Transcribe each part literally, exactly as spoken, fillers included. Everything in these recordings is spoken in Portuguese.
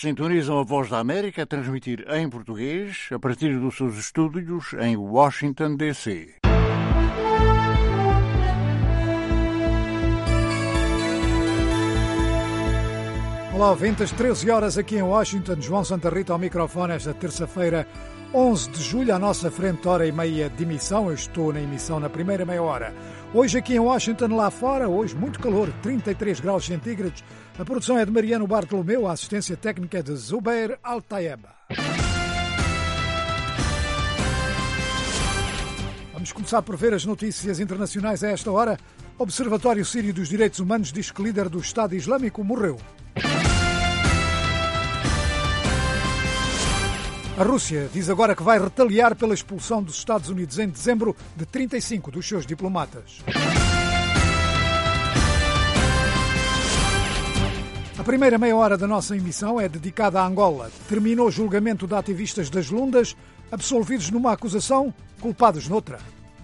sintonizam a Voz da América a transmitir em português a partir dos seus estúdios em Washington, D C. Olá, ouvintes, treze horas aqui em Washington. João Santa Rita ao microfone esta terça-feira, onze de julho, à nossa frente, hora e meia de emissão. Eu estou na emissão na primeira meia hora. Hoje aqui em Washington, lá fora, hoje muito calor, trinta e três graus centígrados. A produção é de Mariano Bartolomeu, a assistência técnica é de Zubair Altayeba. Vamos começar por ver as notícias internacionais a esta hora. O Observatório Sírio dos Direitos Humanos diz que o líder do Estado Islâmico morreu. A Rússia diz agora que vai retaliar pela expulsão dos Estados Unidos em dezembro de trinta e cinco dos seus diplomatas. A primeira meia hora da nossa emissão é dedicada à Angola. Terminou o julgamento de ativistas das Lundas, absolvidos numa acusação, culpados noutra.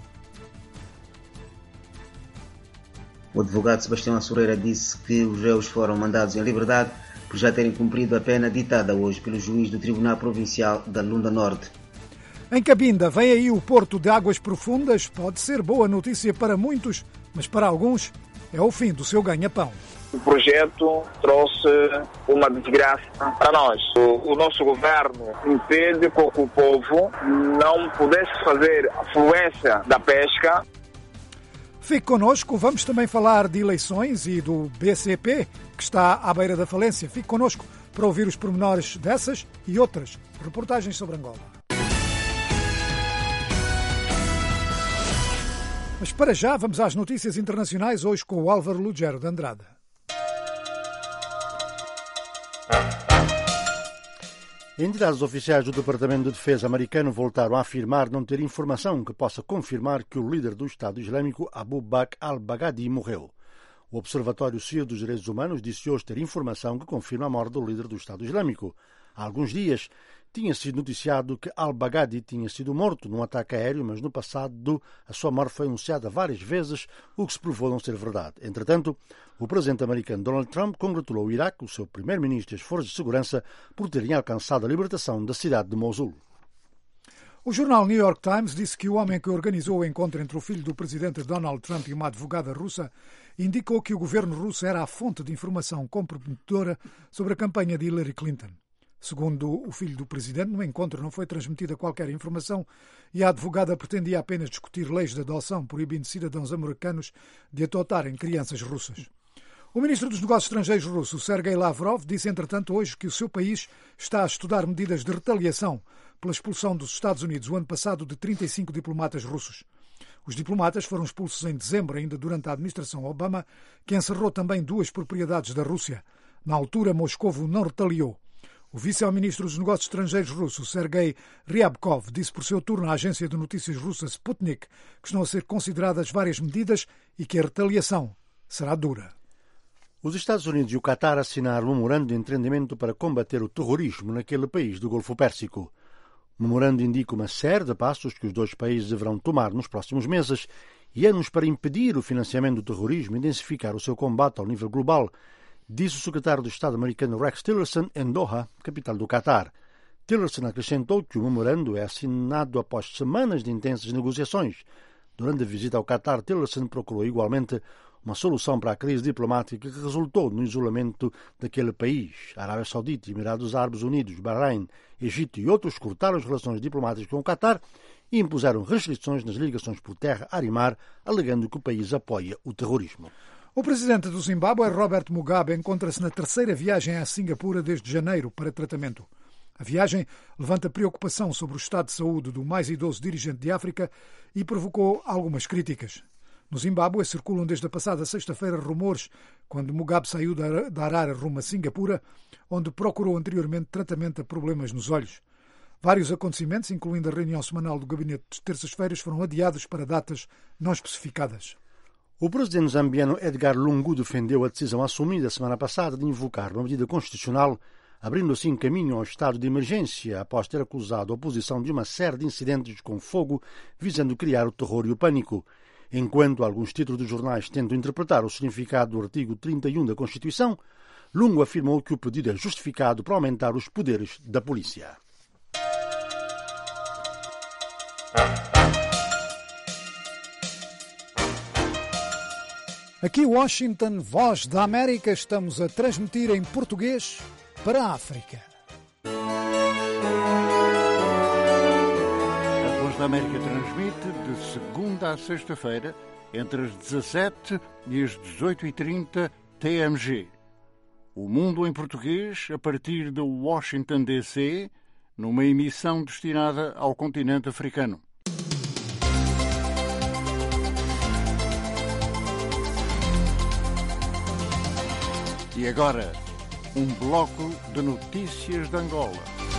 O advogado Sebastião Assureira disse que os réus foram mandados em liberdade por já terem cumprido a pena ditada hoje pelo juiz do Tribunal Provincial da Lunda Norte. Em Cabinda vem aí o Porto de Águas Profundas. Pode ser boa notícia para muitos, mas para alguns é o fim do seu ganha-pão. O projeto trouxe uma desgraça para nós. O, o nosso governo impede que o povo não pudesse fazer a fluência da pesca. Fique connosco, vamos também falar de eleições e do B C P, que está à beira da falência. Fique connosco para ouvir os pormenores dessas e outras reportagens sobre Angola. Mas para já, vamos às notícias internacionais, hoje com o Álvaro Lugero de Andrade. Entidades oficiais do Departamento de Defesa americano voltaram a afirmar não ter informação que possa confirmar que o líder do Estado Islâmico, Abu Bakr al-Baghdadi, morreu. O Observatório Sírio dos Direitos Humanos disse hoje ter informação que confirma a morte do líder do Estado Islâmico. Há alguns dias tinha sido noticiado que al-Baghdadi tinha sido morto num ataque aéreo, mas no passado a sua morte foi anunciada várias vezes, o que se provou não ser verdade. Entretanto, o presidente americano Donald Trump congratulou o Iraque, o seu primeiro-ministro e as forças de segurança por terem alcançado a libertação da cidade de Mosul. O jornal New York Times disse que o homem que organizou o encontro entre o filho do presidente Donald Trump e uma advogada russa indicou que o governo russo era a fonte de informação comprometedora sobre a campanha de Hillary Clinton. Segundo o filho do presidente, no encontro não foi transmitida qualquer informação e a advogada pretendia apenas discutir leis de adoção, proibindo cidadãos americanos de adotarem crianças russas. O ministro dos Negócios Estrangeiros russo, Sergei Lavrov, disse, entretanto, hoje que o seu país está a estudar medidas de retaliação pela expulsão dos Estados Unidos o ano passado de trinta e cinco diplomatas russos. Os diplomatas foram expulsos em dezembro, ainda durante a administração Obama, que encerrou também duas propriedades da Rússia. Na altura, Moscovo não retaliou. O vice-ministro dos Negócios Estrangeiros russo, Sergei Ryabkov, disse por seu turno à agência de notícias russa Sputnik que estão a ser consideradas várias medidas e que a retaliação será dura. Os Estados Unidos e o Qatar assinaram um memorando de entendimento para combater o terrorismo naquele país do Golfo Pérsico. O memorando indica uma série de passos que os dois países deverão tomar nos próximos meses e anos para impedir o financiamento do terrorismo e intensificar o seu combate ao nível global, disse o secretário de Estado americano Rex Tillerson em Doha, capital do Qatar. Tillerson acrescentou que o memorando é assinado após semanas de intensas negociações. Durante a visita ao Qatar, Tillerson procurou igualmente uma solução para a crise diplomática que resultou no isolamento daquele país. A Arábia Saudita, Emirados Árabes Unidos, Bahrein, Egito e outros cortaram as relações diplomáticas com o Qatar e impuseram restrições nas ligações por terra, ar e mar, alegando que o país apoia o terrorismo. O presidente do Zimbábue, Robert Mugabe, encontra-se na terceira viagem a Singapura desde janeiro para tratamento. A viagem levanta preocupação sobre o estado de saúde do mais idoso dirigente de África e provocou algumas críticas. No Zimbábue circulam desde a passada sexta-feira rumores quando Mugabe saiu da Harare rumo a Singapura, onde procurou anteriormente tratamento a problemas nos olhos. Vários acontecimentos, incluindo a reunião semanal do gabinete de terças-feiras, foram adiados para datas não especificadas. O presidente zambiano Edgar Lungu defendeu a decisão assumida a semana passada de invocar uma medida constitucional, abrindo assim caminho ao estado de emergência após ter acusado a oposição de uma série de incidentes com fogo visando criar o terror e o pânico. Enquanto alguns títulos dos jornais tentam interpretar o significado do artigo trinta e um da Constituição, Lungo afirmou que o pedido é justificado para aumentar os poderes da polícia. Aqui Washington, Voz da América, estamos a transmitir em português para a África. A Voz da América transmite de segunda a sexta-feira, entre as dezassete e as dezoito e trinta T M G. O Mundo em Português, a partir de Washington, D C, numa emissão destinada ao continente africano. E agora, um bloco de notícias de Angola.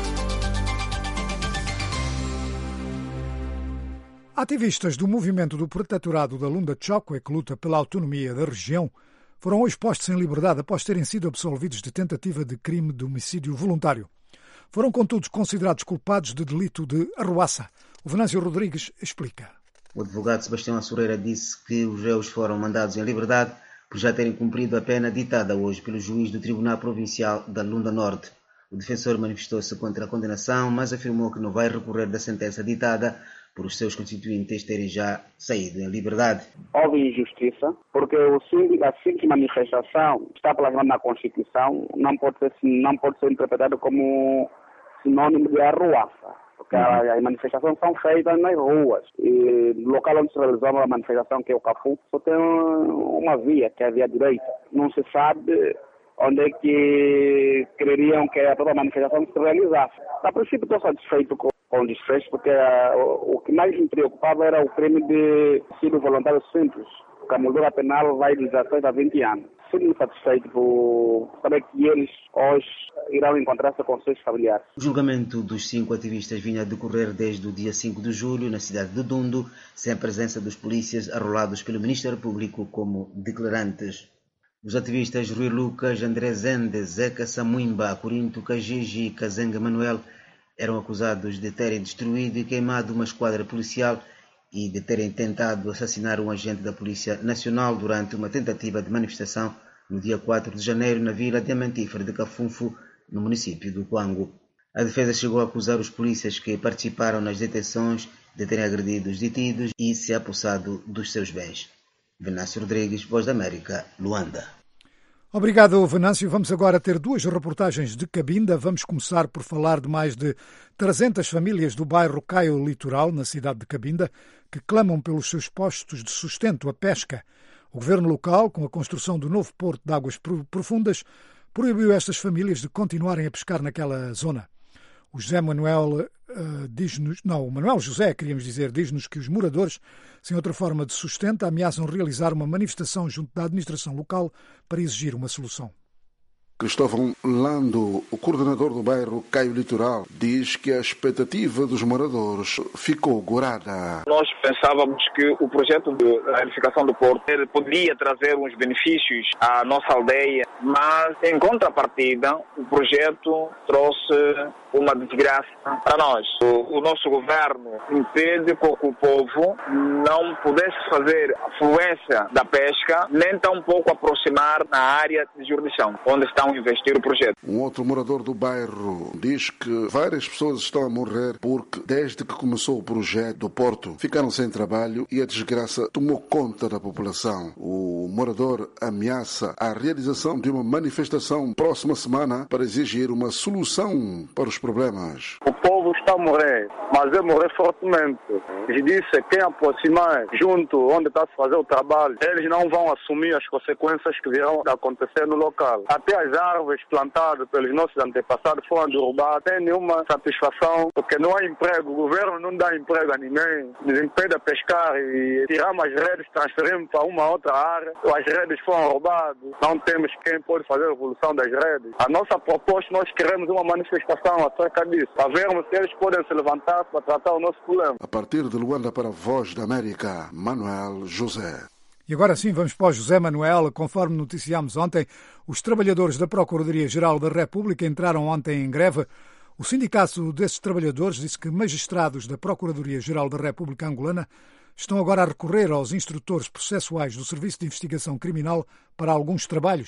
Ativistas do movimento do protetorado da Lunda Chokwe, que luta pela autonomia da região, foram hoje postos em liberdade após terem sido absolvidos de tentativa de crime de homicídio voluntário. Foram, contudo, considerados culpados de delito de arruaça. O Venâncio Rodrigues explica. O advogado Sebastião Assureira disse que os réus foram mandados em liberdade por já terem cumprido a pena ditada hoje pelo juiz do Tribunal Provincial da Lunda Norte. O defensor manifestou-se contra a condenação, mas afirmou que não vai recorrer da sentença ditada por os seus constituintes terem já saído em liberdade. Houve injustiça, porque o simples, a simples manifestação está plasmada na Constituição, não pode ser, não pode ser interpretado como sinônimo de arruaça. Porque uhum. as manifestações são feitas nas ruas. E no local onde se realizou a manifestação, que é o Cafu, só tem uma via, que é a via direita. Não se sabe onde é que queriam que a própria manifestação se realizasse. A princípio estou satisfeito com, com o desfecho, porque uh, o, o que mais me preocupava era o crime de homicídio voluntário simples, porque a moldura penal vai de dezasseis a vinte anos. Sinto-me satisfeito por saber que eles hoje irão encontrar-se com seus familiares. O julgamento dos cinco ativistas vinha a decorrer desde o dia cinco de julho na cidade de Dundo, sem a presença dos polícias arrolados pelo Ministério Público como declarantes. Os ativistas Rui Lucas, André Zende, Zeca Samuimba, Corinto Kajiji e Kazenga Manuel eram acusados de terem destruído e queimado uma esquadra policial e de terem tentado assassinar um agente da Polícia Nacional durante uma tentativa de manifestação no dia quatro de janeiro na vila diamantífera de Cafunfo, no município do Quango. A defesa chegou a acusar os polícias que participaram nas detenções de terem agredido os detidos e se apossado dos seus bens. Venâncio Rodrigues, Voz da América, Luanda. Obrigado, Venâncio. Vamos agora ter duas reportagens de Cabinda. Vamos começar por falar de mais de trezentas famílias do bairro Caio Litoral, na cidade de Cabinda, que clamam pelos seus postos de sustento, a pesca. O governo local, com a construção do novo porto de águas profundas, proibiu estas famílias de continuarem a pescar naquela zona. O José Manuel uh, diz-nos, não, o Manuel José, queríamos dizer, diz-nos que os moradores, sem outra forma de sustento, ameaçam realizar uma manifestação junto da administração local para exigir uma solução. Cristóvão Lando, o coordenador do bairro Caio Litoral, diz que a expectativa dos moradores ficou gorada. Nós pensávamos que o projeto de realificação do porto poderia trazer uns benefícios à nossa aldeia, mas em contrapartida o projeto trouxe uma desgraça para nós. O, o nosso governo impede que o povo não pudesse fazer a fluência da pesca, nem tampouco aproximar na área de jurisdição, onde estão a investir o projeto. Um outro morador do bairro diz que várias pessoas estão a morrer porque, desde que começou o projeto do porto, ficaram sem trabalho e a desgraça tomou conta da população. O morador ameaça a realização de uma manifestação próxima semana para exigir uma solução para os problemas. O povo está a morrer, mas é morrer fortemente. E disse quem aproximar junto onde está a se fazer o trabalho, eles não vão assumir as consequências que virão acontecer no local. Até as árvores plantadas pelos nossos antepassados foram derrubadas, sem nenhuma satisfação, porque não há emprego. O governo não dá emprego a ninguém, nos impede a pescar e tiramos as redes, transferimos para uma outra área. As redes foram roubadas, não temos quem pode fazer a evolução das redes. A nossa proposta, nós queremos uma manifestação acerca disso, para vermos se eles podem se levantar para tratar o nosso problema. A partir de Luanda para a Voz da América, Manuel José. E agora sim, vamos para o José Manuel. Conforme noticiámos ontem, os trabalhadores da Procuradoria-Geral da República entraram ontem em greve. O sindicato desses trabalhadores disse que magistrados da Procuradoria-Geral da República Angolana estão agora a recorrer aos instrutores processuais do Serviço de Investigação Criminal para alguns trabalhos.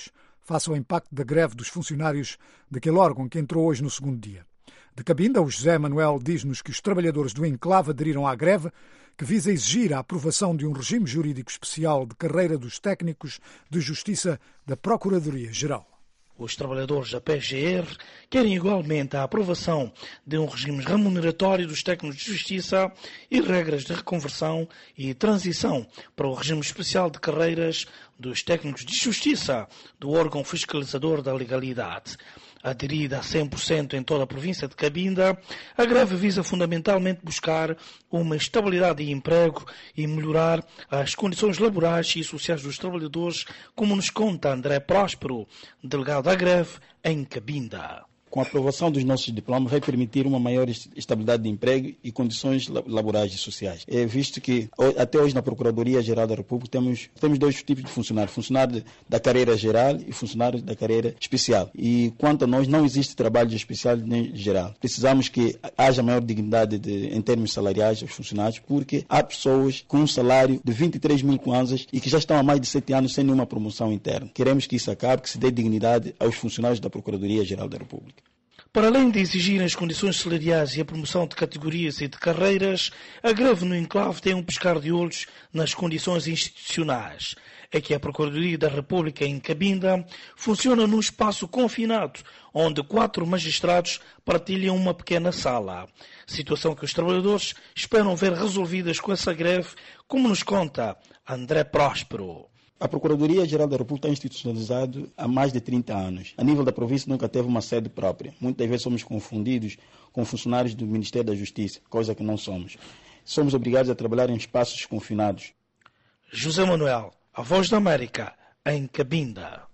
face ao impacto da greve dos funcionários daquele órgão que entrou hoje no segundo dia. De Cabinda, o José Manuel diz-nos que os trabalhadores do enclave aderiram à greve, que visa exigir a aprovação de um regime jurídico especial de carreira dos técnicos de justiça da Procuradoria-Geral. Os trabalhadores da P G R querem igualmente a aprovação de um regime remuneratório dos técnicos de justiça e regras de reconversão e transição para o regime especial de carreiras dos técnicos de justiça do órgão fiscalizador da legalidade. Aderida a cem por cento em toda a província de Cabinda, a greve visa fundamentalmente buscar uma estabilidade de emprego e melhorar as condições laborais e sociais dos trabalhadores, como nos conta André Próspero, delegado da greve em Cabinda. Com a aprovação dos nossos diplomas, vai permitir uma maior estabilidade de emprego e condições laborais e sociais. É visto que até hoje na Procuradoria-Geral da República temos, temos dois tipos de funcionários, funcionários da carreira geral e funcionários da carreira especial. E quanto a nós, não existe trabalho de especial nem geral. Precisamos que haja maior dignidade de, em termos salariais aos funcionários, porque há pessoas com um salário de vinte e três mil kwanzas e que já estão há mais de sete anos sem nenhuma promoção interna. Queremos que isso acabe, que se dê dignidade aos funcionários da Procuradoria-Geral da República. Para além de exigir as condições salariais e a promoção de categorias e de carreiras, a greve no enclave tem um piscar de olhos nas condições institucionais. É que a Procuradoria da República em Cabinda funciona num espaço confinado, onde quatro magistrados partilham uma pequena sala. Situação que os trabalhadores esperam ver resolvidas com essa greve, como nos conta André Próspero. A Procuradoria-Geral da República está institucionalizada há mais de trinta anos. A nível da província nunca teve uma sede própria. Muitas vezes somos confundidos com funcionários do Ministério da Justiça, coisa que não somos. Somos obrigados a trabalhar em espaços confinados. José Manuel, a Voz da América, em Cabinda.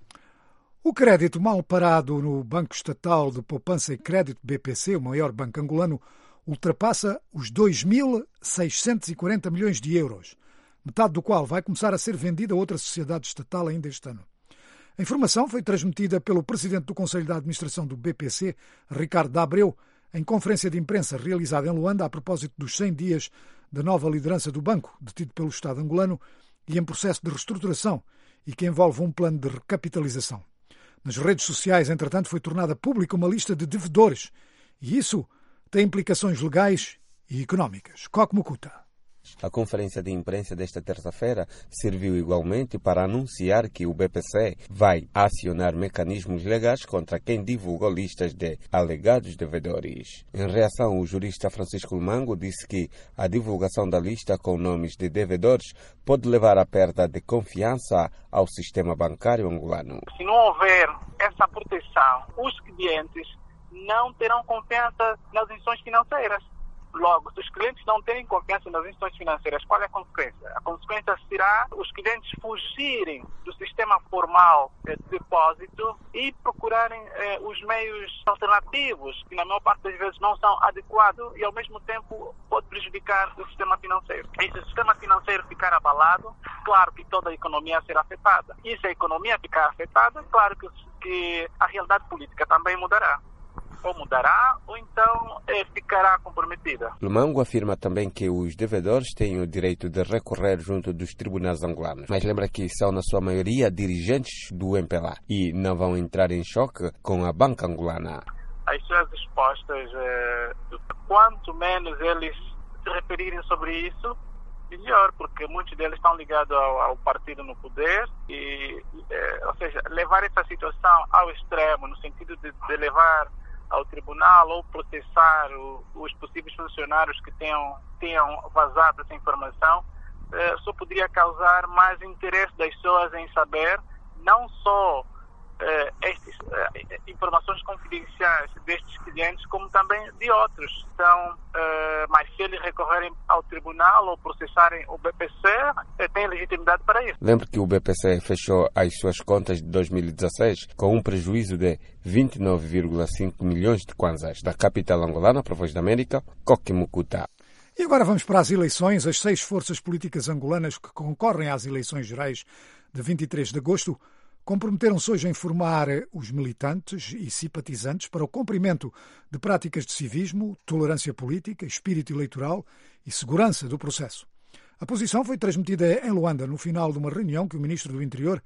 O crédito mal parado no Banco Estatal de Poupança e Crédito B P C, o maior banco angolano, ultrapassa os dois mil seiscentos e quarenta milhões de euros. Metade do qual vai começar a ser vendida a outra sociedade estatal ainda este ano. A informação foi transmitida pelo presidente do Conselho de Administração do B P C, Ricardo Abreu, em conferência de imprensa realizada em Luanda a propósito dos cem dias da nova liderança do banco, detido pelo Estado angolano e em processo de reestruturação e que envolve um plano de recapitalização. Nas redes sociais, entretanto, foi tornada pública uma lista de devedores e isso tem implicações legais e económicas. Coque Mukuta. A conferência de imprensa desta terça-feira serviu igualmente para anunciar que o B P C vai acionar mecanismos legais contra quem divulgou listas de alegados devedores. Em reação, o jurista Francisco Lumango disse que a divulgação da lista com nomes de devedores pode levar à perda de confiança ao sistema bancário angolano. Se não houver essa proteção, os clientes não terão confiança nas instituições financeiras. Logo, se os clientes não têm confiança nas instituições financeiras, qual é a consequência? A consequência será os clientes fugirem do sistema formal de depósito e procurarem eh, os meios alternativos, que na maior parte das vezes não são adequados e ao mesmo tempo pode prejudicar o sistema financeiro. E se o sistema financeiro ficar abalado, claro que toda a economia será afetada. E se a economia ficar afetada, claro que, que a realidade política também mudará. Ou mudará, ou então é, ficará comprometida. Lumango afirma também que os devedores têm o direito de recorrer junto dos tribunais angolanos, mas lembra que são, na sua maioria, dirigentes do M P L A e não vão entrar em choque com a banca angolana. As suas respostas, é, quanto menos eles se referirem sobre isso, melhor, porque muitos deles estão ligados ao, ao partido no poder e, é, ou seja, levar essa situação ao extremo, no sentido de, de levar ao tribunal ou processar o, os possíveis funcionários que tenham, tenham vazado essa informação, eh, só poderia causar mais interesse das pessoas em saber não só eh, estas eh, informações confidenciais destes clientes, como também de outros. Então, eh, mas se eles recorrerem ao tribunal ou processarem o B P C, eh, têm legitimidade para isso. Lembre que o B P C fechou as suas contas de dois mil e dezesseis com um prejuízo de vinte e nove vírgula cinco milhões de kwanzas. Da capital angolana, para a Voz da América, Coque Mukuta. E agora vamos para as eleições. As seis forças políticas angolanas que concorrem às eleições gerais de vinte e três de agosto comprometeram-se hoje a informar os militantes e simpatizantes para o cumprimento de práticas de civismo, tolerância política, espírito eleitoral e segurança do processo. A posição foi transmitida em Luanda no final de uma reunião que o ministro do Interior,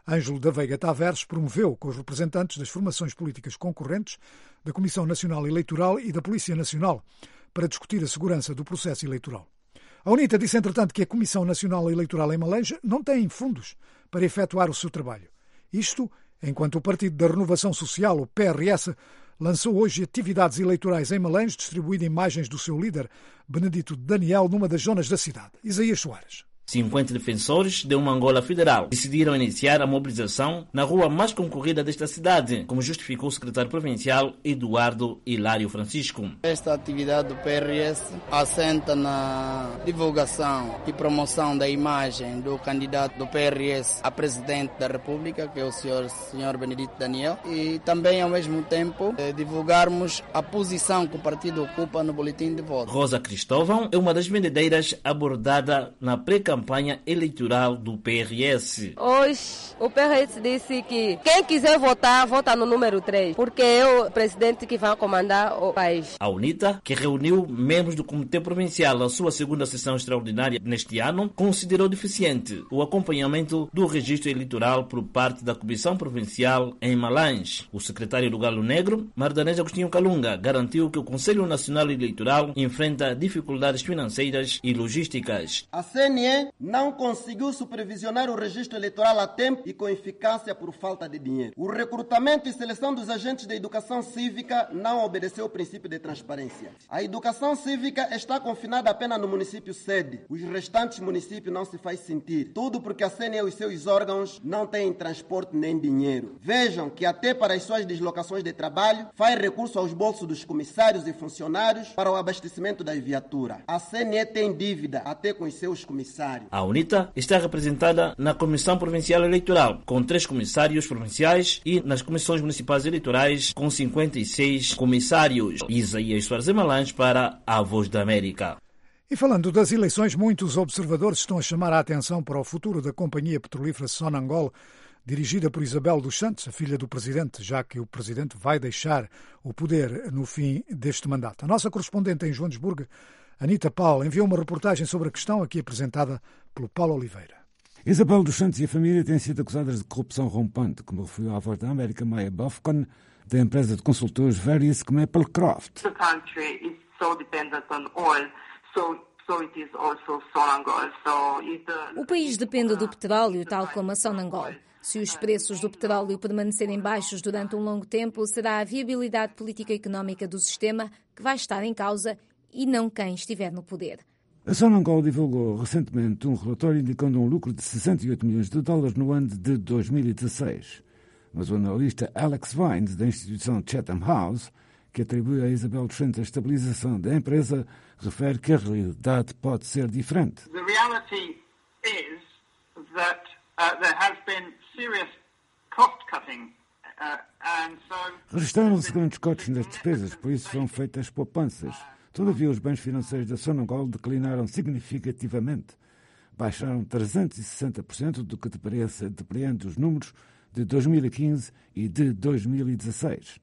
Ângelo da Veiga Tavares promoveu com os representantes das formações políticas concorrentes, da Comissão Nacional Eleitoral e da Polícia Nacional, para discutir a segurança do processo eleitoral. A UNITA disse, entretanto, que a Comissão Nacional Eleitoral em Malanje não tem fundos para efetuar o seu trabalho. Isto, enquanto o Partido da Renovação Social, o P R S, lançou hoje atividades eleitorais em Malanje, distribuindo imagens do seu líder, Benedito Daniel, numa das zonas da cidade. Isaías Soares. cinquenta defensores de uma Angola federal decidiram iniciar a mobilização na rua mais concorrida desta cidade, como justificou o secretário provincial Eduardo Hilário Francisco. Esta atividade do P R S assenta na divulgação e promoção da imagem do candidato do P R S a presidente da República, que é o senhor, senhor Benedito Daniel, e também, ao mesmo tempo, divulgarmos a posição que o partido ocupa no boletim de voto. Rosa Cristóvão é uma das vendedeiras abordada na pré-campanha campanha eleitoral do P R S. Hoje o P R S disse que quem quiser votar, vota no número três, porque é o presidente que vai comandar o país. A UNITA, que reuniu membros do Comitê Provincial na sua segunda sessão extraordinária neste ano, considerou deficiente o acompanhamento do registro eleitoral por parte da Comissão Provincial em Malanje. O secretário do Galo Negro, Mardanês Agostinho Calunga, garantiu que o Conselho Nacional Eleitoral enfrenta dificuldades financeiras e logísticas. A C N E não conseguiu supervisionar o registro eleitoral a tempo e com eficácia por falta de dinheiro. O recrutamento e seleção dos agentes da educação cívica não obedeceu ao princípio de transparência. A educação cívica está confinada apenas no município sede. Os restantes municípios não se faz sentir. Tudo porque a C N E e os seus órgãos não têm transporte nem dinheiro. Vejam que até para as suas deslocações de trabalho faz recurso aos bolsos dos comissários e funcionários para o abastecimento das viaturas. A C N E tem dívida até com os seus comissários. A UNITA está representada na Comissão Provincial Eleitoral, com três comissários provinciais, e nas comissões municipais eleitorais, com cinquenta e seis comissários. Isaías Soares de Malanje para a Voz da América. E falando das eleições, muitos observadores estão a chamar a atenção para o futuro da companhia petrolífera Sonangol, dirigida por Isabel dos Santos, a filha do presidente, já que o presidente vai deixar o poder no fim deste mandato. A nossa correspondente em Joanesburgo, Anita Paulo, enviou uma reportagem sobre a questão aqui apresentada pelo Paulo Oliveira. Isabel dos Santos e a família têm sido acusadas de corrupção rompante, como referiu à Voz da América Maya Bofcon, da empresa de consultores Verisk Maplecroft. The country is so dependent on oil, so so it is also Sonangol. So is the... O país depende do petróleo, tal como a Sonangol. Se os preços do petróleo permanecerem baixos durante um longo tempo, será a viabilidade política e económica do sistema que vai estar em causa e não quem estiver no poder. A Sonangol divulgou recentemente um relatório indicando um lucro de sessenta e oito milhões de dólares no ano de dois mil e dezasseis. Mas o analista Alex Vines, da instituição Chatham House, que atribui a Isabel dos Santos a estabilização da empresa, refere que a realidade pode ser diferente. The reality is that uh, there has been serious cost cutting. Uh, and so... Registraram-se grandes cortes nas despesas, por isso foram feitas poupanças. Todavia, os bens financeiros da Sonangol declinaram significativamente. Baixaram trezentos e sessenta por cento do que depreende os números de dois mil e quinze e de dois mil e dezasseis.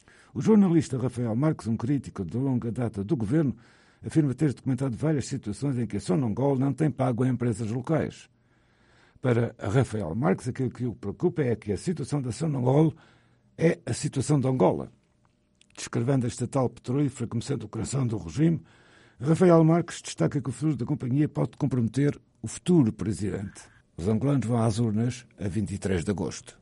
O jornalista Rafael Marques, um crítico de longa data do governo, afirma ter documentado várias situações em que a Sonangol não tem pago a empresas locais. Para Rafael Marques, aquilo que o preocupa é que a situação da Sonangol é a situação de Angola. Descrevendo a estatal petrolífera como sendo o coração do regime, Rafael Marques destaca que o futuro da companhia pode comprometer o futuro presidente. Os angolanos vão às urnas a vinte e três de agosto.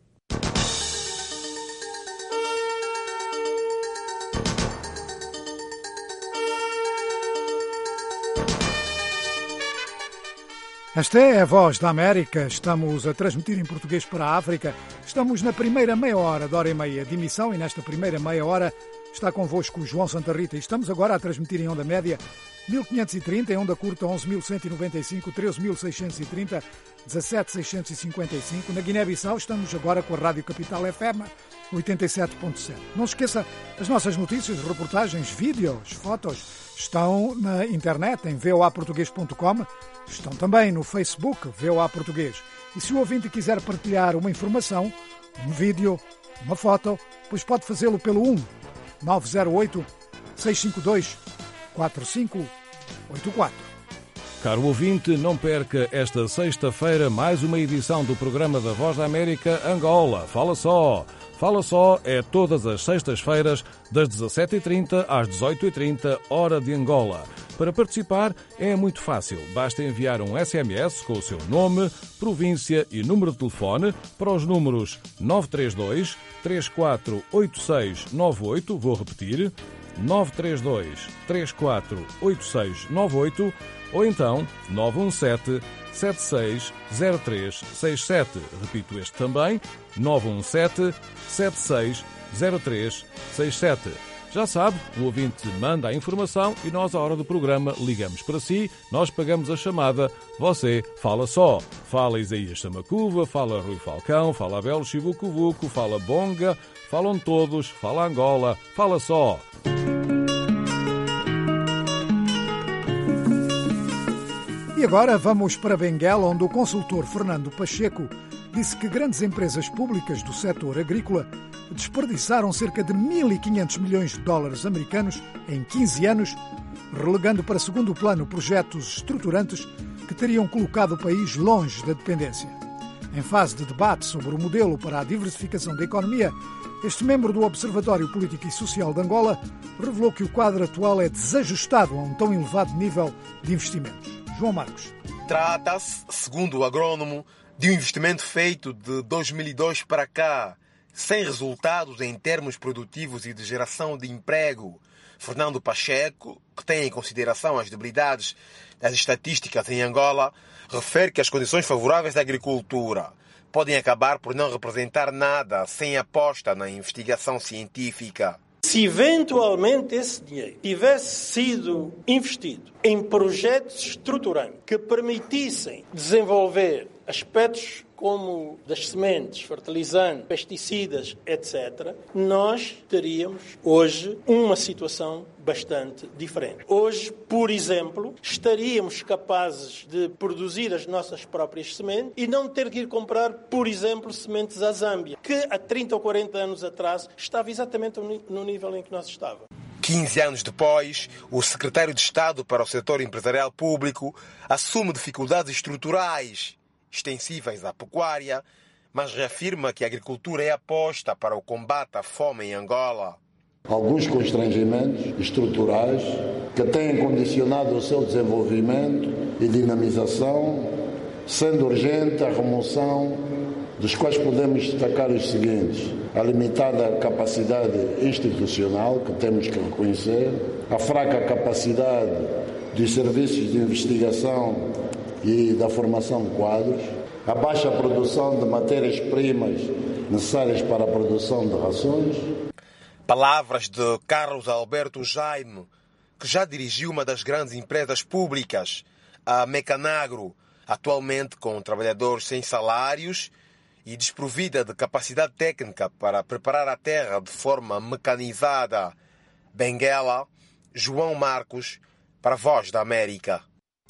Esta é a Voz da América. Estamos a transmitir em português para a África. Estamos na primeira meia hora, de hora e meia de emissão, e nesta primeira meia hora está convosco o João Santa Rita. E estamos agora a transmitir em onda média mil quinhentos e trinta, em onda curta onze mil cento e noventa e cinco, treze mil seiscentos e trinta, dezassete mil seiscentos e cinquenta e cinco. Na Guiné-Bissau estamos agora com a Rádio Capital F M oitenta e sete ponto sete. Não se esqueça, as nossas notícias, reportagens, vídeos, fotos estão na internet em v o a português ponto com, estão também no Facebook V O A Português. E se o ouvinte quiser partilhar uma informação, um vídeo, uma foto, pois pode fazê-lo pelo um nove zero oito, seis cinco dois, quatro cinco oito quatro. Caro ouvinte, não perca esta sexta-feira mais uma edição do programa da Voz da América Angola. Fala só! Fala só é todas as sextas-feiras, das dezassete e trinta às dezoito e trinta, hora de Angola. Para participar é muito fácil. Basta enviar um S M S com o seu nome, província e número de telefone para os números nove três dois, três quatro oito seis nove oito, vou repetir, nove três dois, três quatro oito seis nove oito, ou então nove um sete, sete seis zero três seis sete. Repito este também, nove um sete, sete seis zero três seis sete. Já sabe, o ouvinte manda a informação e nós, à hora do programa, ligamos para si, nós pagamos a chamada, você fala só. Fala Isaías Samacuva, fala Rui Falcão, fala Abel Chivucovuco, fala Bonga, falam todos, fala Angola, fala só. E agora vamos para Benguela, onde o consultor Fernando Pacheco disse que grandes empresas públicas do setor agrícola desperdiçaram cerca de mil e quinhentos milhões de dólares americanos em quinze anos, relegando para segundo plano projetos estruturantes que teriam colocado o país longe da dependência. Em fase de debate sobre o modelo para a diversificação da economia, este membro do Observatório Político e Social de Angola revelou que o quadro atual é desajustado a um tão elevado nível de investimentos. João Marcos. Trata-se, segundo o agrônomo, de um investimento feito de dois mil e dois para cá, sem resultados em termos produtivos e de geração de emprego. Fernando Pacheco, que tem em consideração as debilidades das estatísticas em Angola, refere que as condições favoráveis da agricultura podem acabar por não representar nada sem aposta na investigação científica. Se eventualmente esse dinheiro tivesse sido investido em projetos estruturantes que permitissem desenvolver aspectos como das sementes, fertilizantes, pesticidas, etcétera, nós teríamos hoje uma situação bastante diferente. Hoje, por exemplo, estaríamos capazes de produzir as nossas próprias sementes e não ter que ir comprar, por exemplo, sementes à Zâmbia, que há trinta ou quarenta anos atrás estava exatamente no nível em que nós estávamos. quinze anos depois, o secretário de Estado para o setor empresarial público assume dificuldades estruturais extensíveis à pecuária, mas reafirma que a agricultura é aposta para o combate à fome em Angola. Alguns constrangimentos estruturais que têm condicionado o seu desenvolvimento e dinamização, sendo urgente a remoção dos quais podemos destacar os seguintes: a limitada capacidade institucional, que temos que reconhecer, a fraca capacidade dos serviços de investigação e da formação de quadros, a baixa produção de matérias-primas necessárias para a produção de rações. Palavras de Carlos Alberto Jaime, que já dirigiu uma das grandes empresas públicas, a Mecanagro, atualmente com trabalhadores sem salários e desprovida de capacidade técnica para preparar a terra de forma mecanizada. Benguela, João Marcos, para a Voz da América.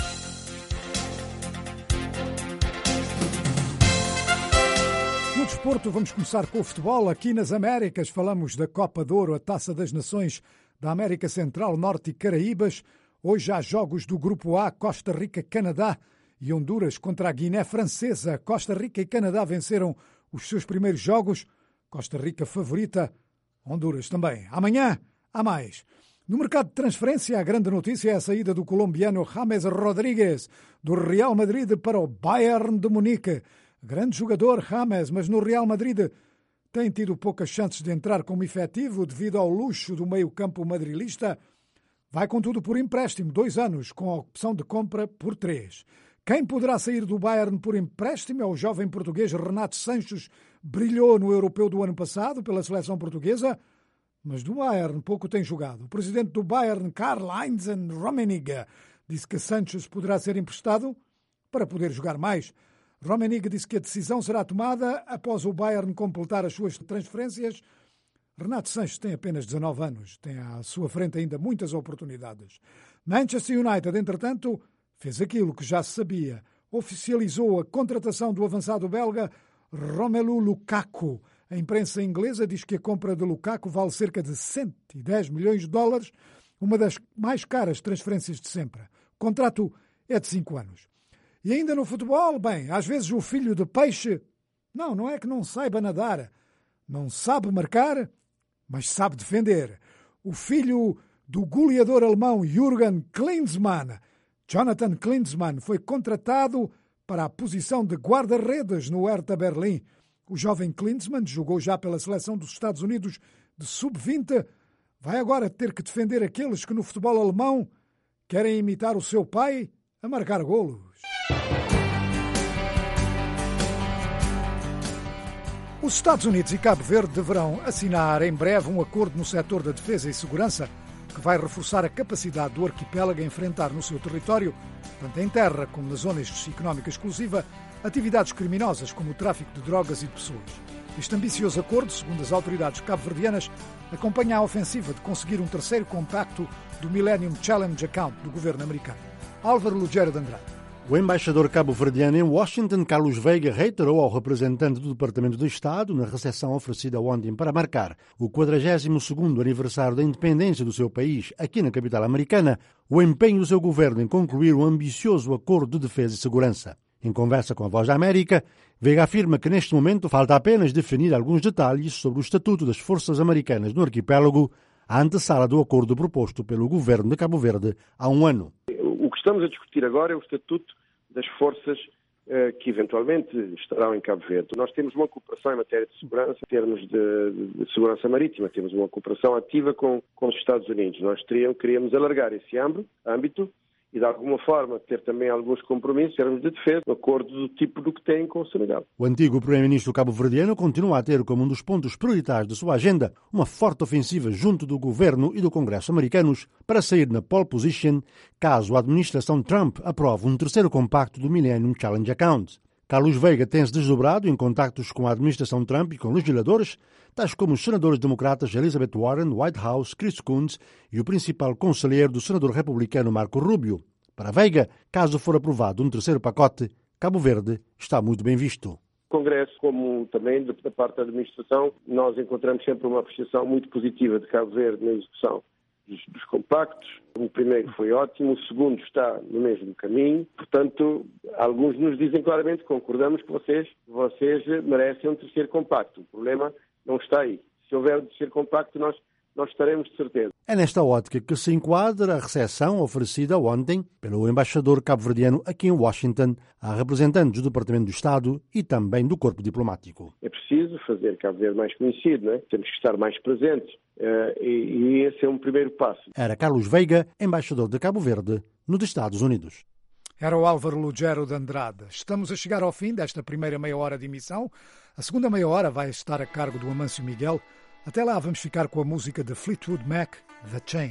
No desporto, vamos começar com o futebol. Aqui nas Américas falamos da Copa de Ouro, a Taça das Nações da América Central, Norte e Caraíbas. Hoje há jogos do Grupo A, Costa Rica, Canadá e Honduras contra a Guiné Francesa. Costa Rica e Canadá venceram os seus primeiros jogos. Costa Rica favorita, Honduras também. Amanhã há mais. No mercado de transferência, a grande notícia é a saída do colombiano James Rodríguez, do Real Madrid para o Bayern de Munique. Grande jogador, James, mas no Real Madrid tem tido poucas chances de entrar como efetivo devido ao luxo do meio-campo madrilista. Vai, contudo, por empréstimo, dois anos, com a opção de compra por três. Quem poderá sair do Bayern por empréstimo é o jovem português Renato Sanches. Brilhou no Europeu do ano passado pela seleção portuguesa, mas do Bayern pouco tem jogado. O presidente do Bayern, Karl-Heinz Rummenigge, disse que Sanches poderá ser emprestado para poder jogar mais. Rummenigge disse que a decisão será tomada após o Bayern completar as suas transferências. Renato Sanches tem apenas dezanove anos, tem à sua frente ainda muitas oportunidades. Manchester United, entretanto, fez aquilo que já se sabia. Oficializou a contratação do avançado belga Romelu Lukaku. A imprensa inglesa diz que a compra de Lukaku vale cerca de cento e dez milhões de dólares, uma das mais caras transferências de sempre. O contrato é de cinco anos. E ainda no futebol, bem, às vezes o filho de peixe, não, não é que não saiba nadar, não sabe marcar, mas sabe defender. O filho do goleador alemão Jürgen Klinsmann, Jonathan Klinsmann, foi contratado para a posição de guarda-redes no Hertha Berlim. O jovem Klinsmann jogou já pela seleção dos Estados Unidos de sub vinte, vai agora ter que defender aqueles que no futebol alemão querem imitar o seu pai a marcar golos. Os Estados Unidos e Cabo Verde deverão assinar em breve um acordo no setor da defesa e segurança que vai reforçar a capacidade do arquipélago a enfrentar no seu território, tanto em terra como na zona económica exclusiva, atividades criminosas como o tráfico de drogas e de pessoas. Este ambicioso acordo, segundo as autoridades cabo-verdianas, acompanha a ofensiva de conseguir um terceiro compacto do Millennium Challenge Account do governo americano. Álvaro Lugero de Andrade. O embaixador cabo-verdiano em Washington, Carlos Veiga, reiterou ao representante do Departamento de Estado, na recepção oferecida ontem para marcar o quadragésimo segundo aniversário da independência do seu país, aqui na capital americana, o empenho do seu governo em concluir um ambicioso acordo de defesa e segurança. Em conversa com a Voz da América, Veiga afirma que neste momento falta apenas definir alguns detalhes sobre o estatuto das forças americanas no arquipélago, à antessala do acordo proposto pelo governo de Cabo Verde há um ano. O que estamos a discutir agora é o estatuto das forças eh, que eventualmente estarão em Cabo Verde. Nós temos uma cooperação em matéria de segurança, em termos de, de, de segurança marítima, temos uma cooperação ativa com, com os Estados Unidos. Nós teríamos, queríamos alargar esse âmbito e, de alguma forma, ter também alguns compromissos em termos de defesa, de acordo do tipo do que têm com o Senegal. O antigo primeiro-ministro cabo-verdiano continua a ter como um dos pontos prioritários de sua agenda uma forte ofensiva junto do governo e do Congresso americanos para sair na pole position caso a administração Trump aprove um terceiro compacto do Millennium Challenge Account. Carlos Veiga tem-se desdobrado em contactos com a administração Trump e com legisladores, tais como os senadores democratas Elizabeth Warren, White House, Chris Coons e o principal conselheiro do senador republicano Marco Rubio. Para Veiga, caso for aprovado um terceiro pacote, Cabo Verde está muito bem visto. O Congresso, como também da parte da administração, nós encontramos sempre uma apreciação muito positiva de Cabo Verde na execução dos, dos compactos. O primeiro foi ótimo, o segundo está no mesmo caminho. Portanto, alguns nos dizem claramente que concordamos que vocês, vocês merecem um terceiro compacto. O problema não está aí. Se houver um terceiro compacto, nós, nós estaremos de certeza. É nesta ótica que se enquadra a recepção oferecida ontem pelo embaixador cabo-verdiano aqui em Washington a representantes do Departamento do Estado e também do corpo diplomático. É preciso fazer Cabo Verde mais conhecido, não é? Temos que estar mais presentes uh, e, e esse é um primeiro passo. Era Carlos Veiga, embaixador de Cabo Verde nos Estados Unidos. Era o Álvaro Lugero de Andrade. Estamos a chegar ao fim desta primeira meia hora de emissão. A segunda meia hora vai estar a cargo do Amâncio Miguel. Até lá vamos ficar com a música de Fleetwood Mac, The Chain.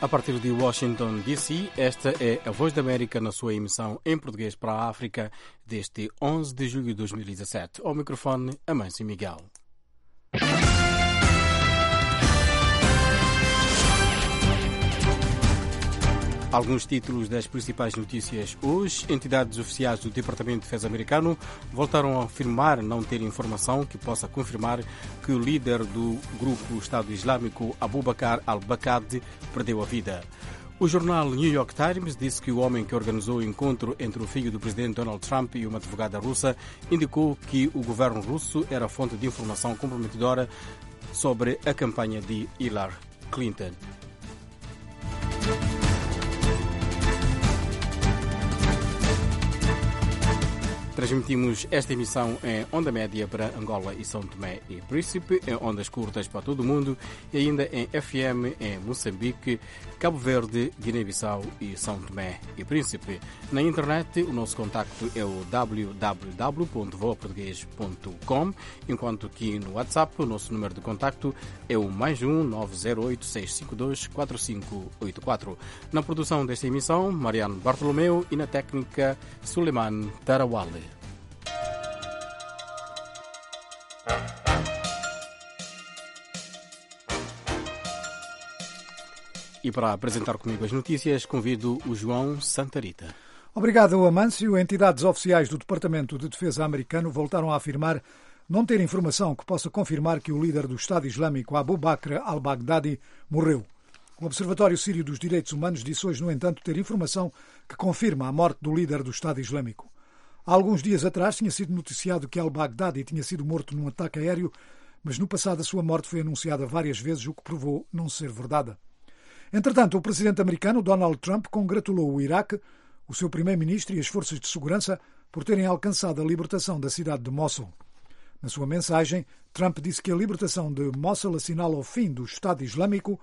A partir de Washington, D C, esta é a Voz da América na sua emissão em português para a África deste onze de julho de dois mil e dezassete. Ao microfone, Amâncio Miguel. Alguns títulos das principais notícias hoje. Entidades oficiais do Departamento de Defesa americano voltaram a afirmar não ter informação que possa confirmar que o líder do grupo Estado Islâmico, Abu Bakr al-Baghdadi, perdeu a vida. O jornal New York Times disse que o homem que organizou o encontro entre o filho do presidente Donald Trump e uma advogada russa indicou que o governo russo era fonte de informação comprometedora sobre a campanha de Hillary Clinton. Transmitimos esta emissão em onda média para Angola e São Tomé e Príncipe, em ondas curtas para todo o mundo e ainda em F M em Moçambique, Cabo Verde, Guiné-Bissau e São Tomé e Príncipe. Na internet, o nosso contacto é o w w w ponto voa português ponto com, enquanto que no WhatsApp o nosso número de contacto é o mais um nove zero oito seis cinco dois quatro cinco oito quatro. Na produção desta emissão, Mariano Bartolomeu e na técnica, Suleiman Tarawale. E para apresentar comigo as notícias, convido o João Santarita. Obrigado, Amâncio. Entidades oficiais do Departamento de Defesa americano voltaram a afirmar não ter informação que possa confirmar que o líder do Estado Islâmico, Abu Bakr al-Baghdadi, morreu. O Observatório Sírio dos Direitos Humanos disse hoje, no entanto, ter informação que confirma a morte do líder do Estado Islâmico. Há alguns dias atrás tinha sido noticiado que al-Baghdadi tinha sido morto num ataque aéreo, mas no passado a sua morte foi anunciada várias vezes, o que provou não ser verdade. Entretanto, o presidente americano Donald Trump congratulou o Iraque, o seu primeiro-ministro e as forças de segurança por terem alcançado a libertação da cidade de Mossul. Na sua mensagem, Trump disse que a libertação de Mossul assinala o fim do Estado Islâmico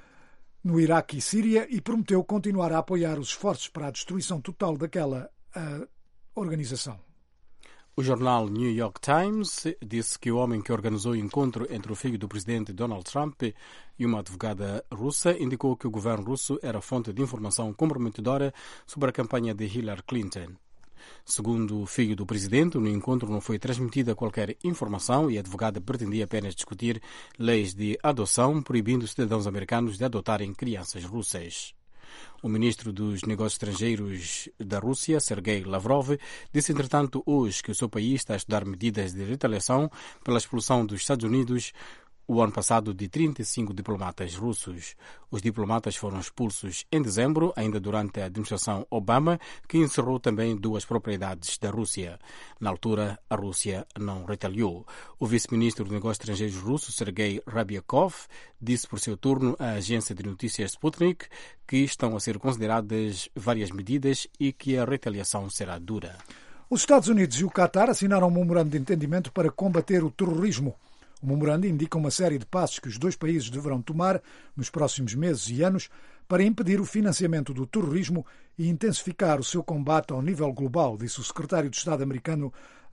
no Iraque e Síria e prometeu continuar a apoiar os esforços para a destruição total daquela uh, organização. O jornal New York Times disse que o homem que organizou o encontro entre o filho do presidente Donald Trump e uma advogada russa indicou que o governo russo era fonte de informação comprometedora sobre a campanha de Hillary Clinton. Segundo o filho do presidente, no encontro não foi transmitida qualquer informação e a advogada pretendia apenas discutir leis de adoção proibindo cidadãos americanos de adotarem crianças russas. O ministro dos Negócios Estrangeiros da Rússia, Sergei Lavrov, disse, entretanto, hoje que o seu país está a estudar medidas de retaliação pela expulsão dos Estados Unidos o ano passado de trinta e cinco diplomatas russos. Os diplomatas foram expulsos em dezembro, ainda durante a administração Obama, que encerrou também duas propriedades da Rússia. Na altura, a Rússia não retaliou. O vice-ministro dos Negócios Estrangeiros russo, Sergei Rabyakov, disse por seu turno à agência de notícias Sputnik que estão a ser consideradas várias medidas e que a retaliação será dura. Os Estados Unidos e o Qatar assinaram um memorando de entendimento para combater o terrorismo. O memorando indica uma série de passos que os dois países deverão tomar nos próximos meses e anos para impedir o financiamento do terrorismo e intensificar o seu combate ao nível global, disse o secretário de Estado americano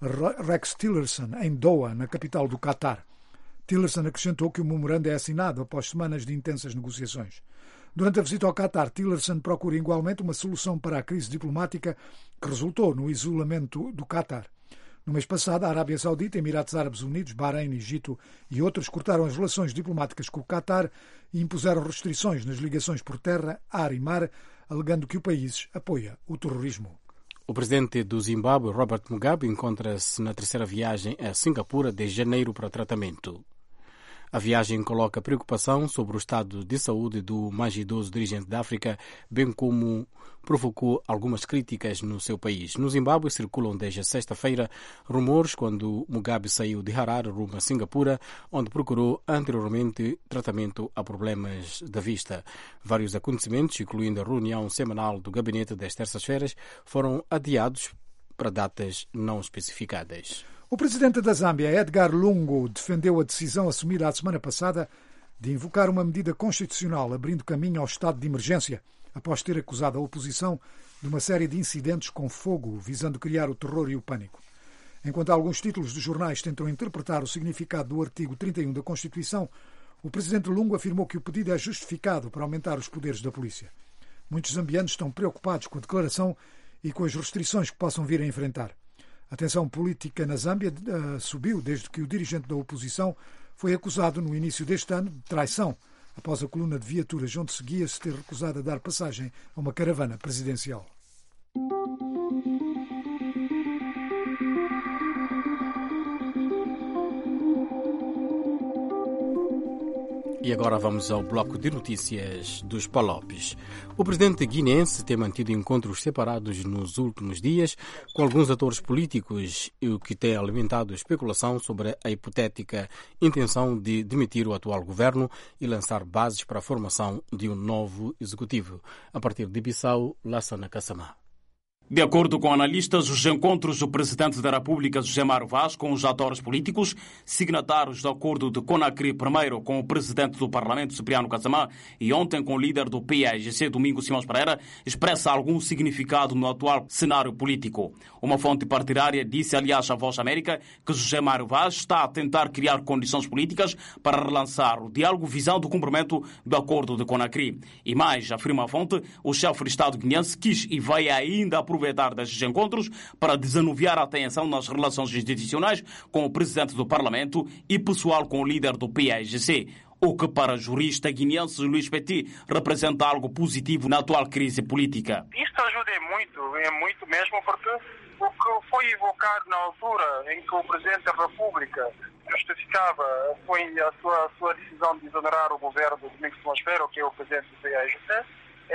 Rex Tillerson em Doha, na capital do Qatar. Tillerson acrescentou que o memorando é assinado após semanas de intensas negociações. Durante a visita ao Qatar, Tillerson procura igualmente uma solução para a crise diplomática que resultou no isolamento do Qatar. No mês passado, a Arábia Saudita, Emirados Árabes Unidos, Bahrein, Egito e outros cortaram as relações diplomáticas com o Qatar e impuseram restrições nas ligações por terra, ar e mar, alegando que o país apoia o terrorismo. O presidente do Zimbábue, Robert Mugabe, encontra-se na terceira viagem a Singapura desde janeiro para tratamento. A viagem coloca preocupação sobre o estado de saúde do mais idoso dirigente da África, bem como provocou algumas críticas no seu país. No Zimbábue circulam desde a sexta-feira rumores quando Mugabe saiu de Harare rumo a Singapura, onde procurou anteriormente tratamento a problemas da vista. Vários acontecimentos, incluindo a reunião semanal do gabinete das terças-feiras, foram adiados para datas não especificadas. O presidente da Zâmbia, Edgar Lungu, defendeu a decisão assumida a semana passada de invocar uma medida constitucional abrindo caminho ao estado de emergência, após ter acusado a oposição de uma série de incidentes com fogo visando criar o terror e o pânico. Enquanto alguns títulos de jornais tentam interpretar o significado do artigo trinta e um da Constituição O presidente Lungu afirmou que o pedido é justificado para aumentar os poderes da polícia. Muitos zambianos estão preocupados com a declaração e com as restrições que possam vir a enfrentar. A tensão política na Zâmbia uh, subiu desde que o dirigente da oposição foi acusado no início deste ano de traição, após a coluna de viaturas onde seguia-se ter recusado a dar passagem a uma caravana presidencial. E agora vamos ao bloco de notícias dos Palopes. O presidente guineense tem mantido encontros separados nos últimos dias com alguns atores políticos, o que tem alimentado especulação sobre a hipotética intenção de demitir o atual governo e lançar bases para a formação de um novo executivo. A partir de Bissau, Lassana Kassamá. De acordo com analistas, os encontros do presidente da República, José Mário Vaz, com os atores políticos, signatários do acordo de Conakry, primeiro com o presidente do Parlamento, Cipriano Kassamá, e ontem com o líder do P A I G C, Domingos Simões Pereira, expressa algum significado no atual cenário político. Uma fonte partidária disse, aliás, à Voz América, que José Mário Vaz está a tentar criar condições políticas para relançar o diálogo visando o cumprimento do acordo de Conakry. E mais, afirma a fonte, o chefe de Estado guineense quis e vai ainda aproveitar destes encontros para desanuviar a tensão nas relações institucionais com o presidente do Parlamento e pessoal com o líder do P A I G C, o que para o jurista guineense Luís Petit representa algo positivo na atual crise política. Isto ajuda muito, é muito mesmo, porque o que foi evocado na altura em que o presidente da República justificava foi a sua, a sua decisão de exonerar o governo do Domingos Simões Pereira, que é o presidente do P A I G C,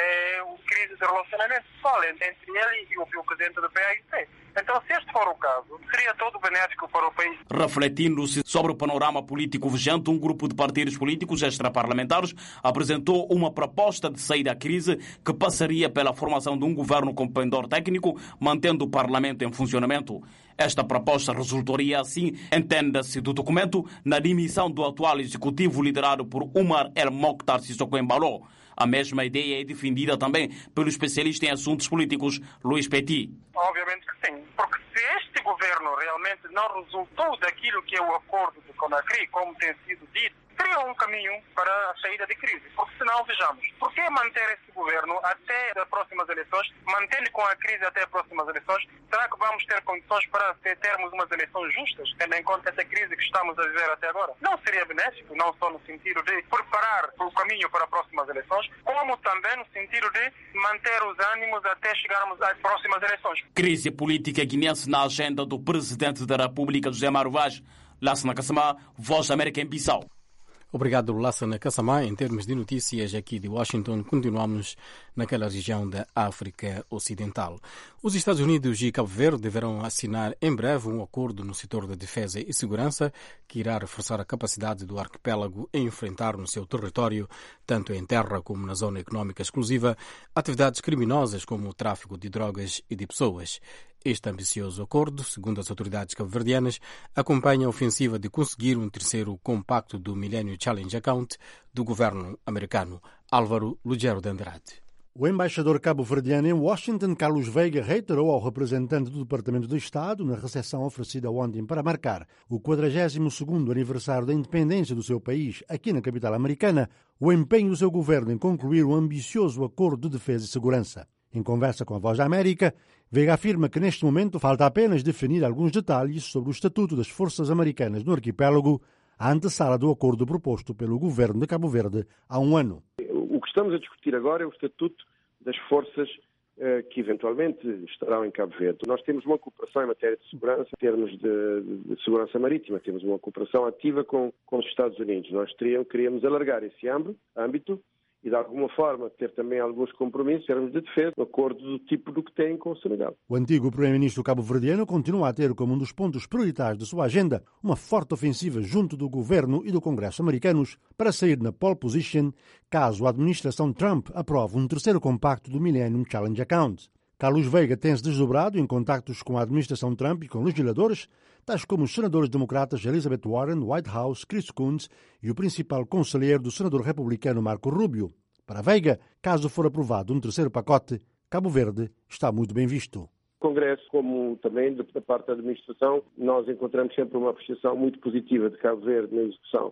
é o crise de relacionamento pessoal entre ele e o, o presidente do P A I G C. Então, se este for o caso, seria todo benéfico para o país. Refletindo-se sobre o panorama político vigente, um grupo de partidos políticos extraparlamentares apresentou uma proposta de saída da crise que passaria pela formação de um governo com pendor técnico, mantendo o Parlamento em funcionamento. Esta proposta resultaria, assim, entenda-se do documento, na demissão do atual executivo liderado por Umar El Mokhtar Sissoko Embalo. A mesma ideia é defendida também pelo especialista em assuntos políticos, Luís Petit. Obviamente que sim, porque se este governo realmente não resultou daquilo que é o acordo de Conakry, como tem sido dito, seria um caminho para a saída de crise. Porque senão, vejamos, por que manter esse governo até as próximas eleições, mantendo com a crise até as próximas eleições? Será que vamos ter condições para termos umas eleições justas, tendo em conta essa crise que estamos a viver até agora? Não seria benéfico, não só no sentido de preparar o caminho para as próximas eleições, como também no sentido de manter os ânimos até chegarmos às próximas eleições. Crise política guineense na agenda do presidente da República, José Mário Vaz. Lassana Kassamá, Voz da América em Bissau. Obrigado, Lassana Kassamá. Em termos de notícias aqui de Washington, continuamos naquela região da África Ocidental. Os Estados Unidos e Cabo Verde deverão assinar em breve um acordo no setor da defesa e segurança que irá reforçar a capacidade do arquipélago em enfrentar no seu território, tanto em terra como na zona económica exclusiva, atividades criminosas como o tráfico de drogas e de pessoas. Este ambicioso acordo, segundo as autoridades cabo-verdianas, acompanha a ofensiva de conseguir um terceiro compacto do Millennium Challenge Account do governo americano. Álvaro Lugero de Andrade. O embaixador cabo-verdiano em Washington, Carlos Veiga, reiterou ao representante do Departamento de Estado, na recepção oferecida ontem para marcar o quadragésimo segundo aniversário da independência do seu país, aqui na capital americana, o empenho do seu governo em concluir um ambicioso acordo de defesa e segurança. Em conversa com a Voz da América, Veiga afirma que neste momento falta apenas definir alguns detalhes sobre o estatuto das forças americanas no arquipélago, à antessala do acordo proposto pelo governo de Cabo Verde há um ano. O que estamos a discutir agora é o estatuto das forças eh, que eventualmente estarão em Cabo Verde. Nós temos uma cooperação em matéria de segurança, em termos de, de segurança marítima, temos uma cooperação ativa com, com os Estados Unidos. Nós teríamos, queríamos alargar esse âmbito e, de alguma forma, ter também alguns compromissos em termos de defesa, de acordo do tipo do que têm com o Senegal. O antigo primeiro-ministro cabo-verdiano continua a ter como um dos pontos prioritários de sua agenda uma forte ofensiva junto do governo e do Congresso americanos para sair na pole position caso a administração Trump aprove um terceiro compacto do Millennium Challenge Account. Carlos Veiga tem-se desdobrado em contactos com a administração Trump e com legisladores, tais como os senadores democratas Elizabeth Warren, White House, Chris Coons e o principal conselheiro do senador republicano Marco Rubio. Para Veiga, caso for aprovado um terceiro pacote, Cabo Verde está muito bem visto. O Congresso, como também da parte da administração, nós encontramos sempre uma apreciação muito positiva de Cabo Verde na execução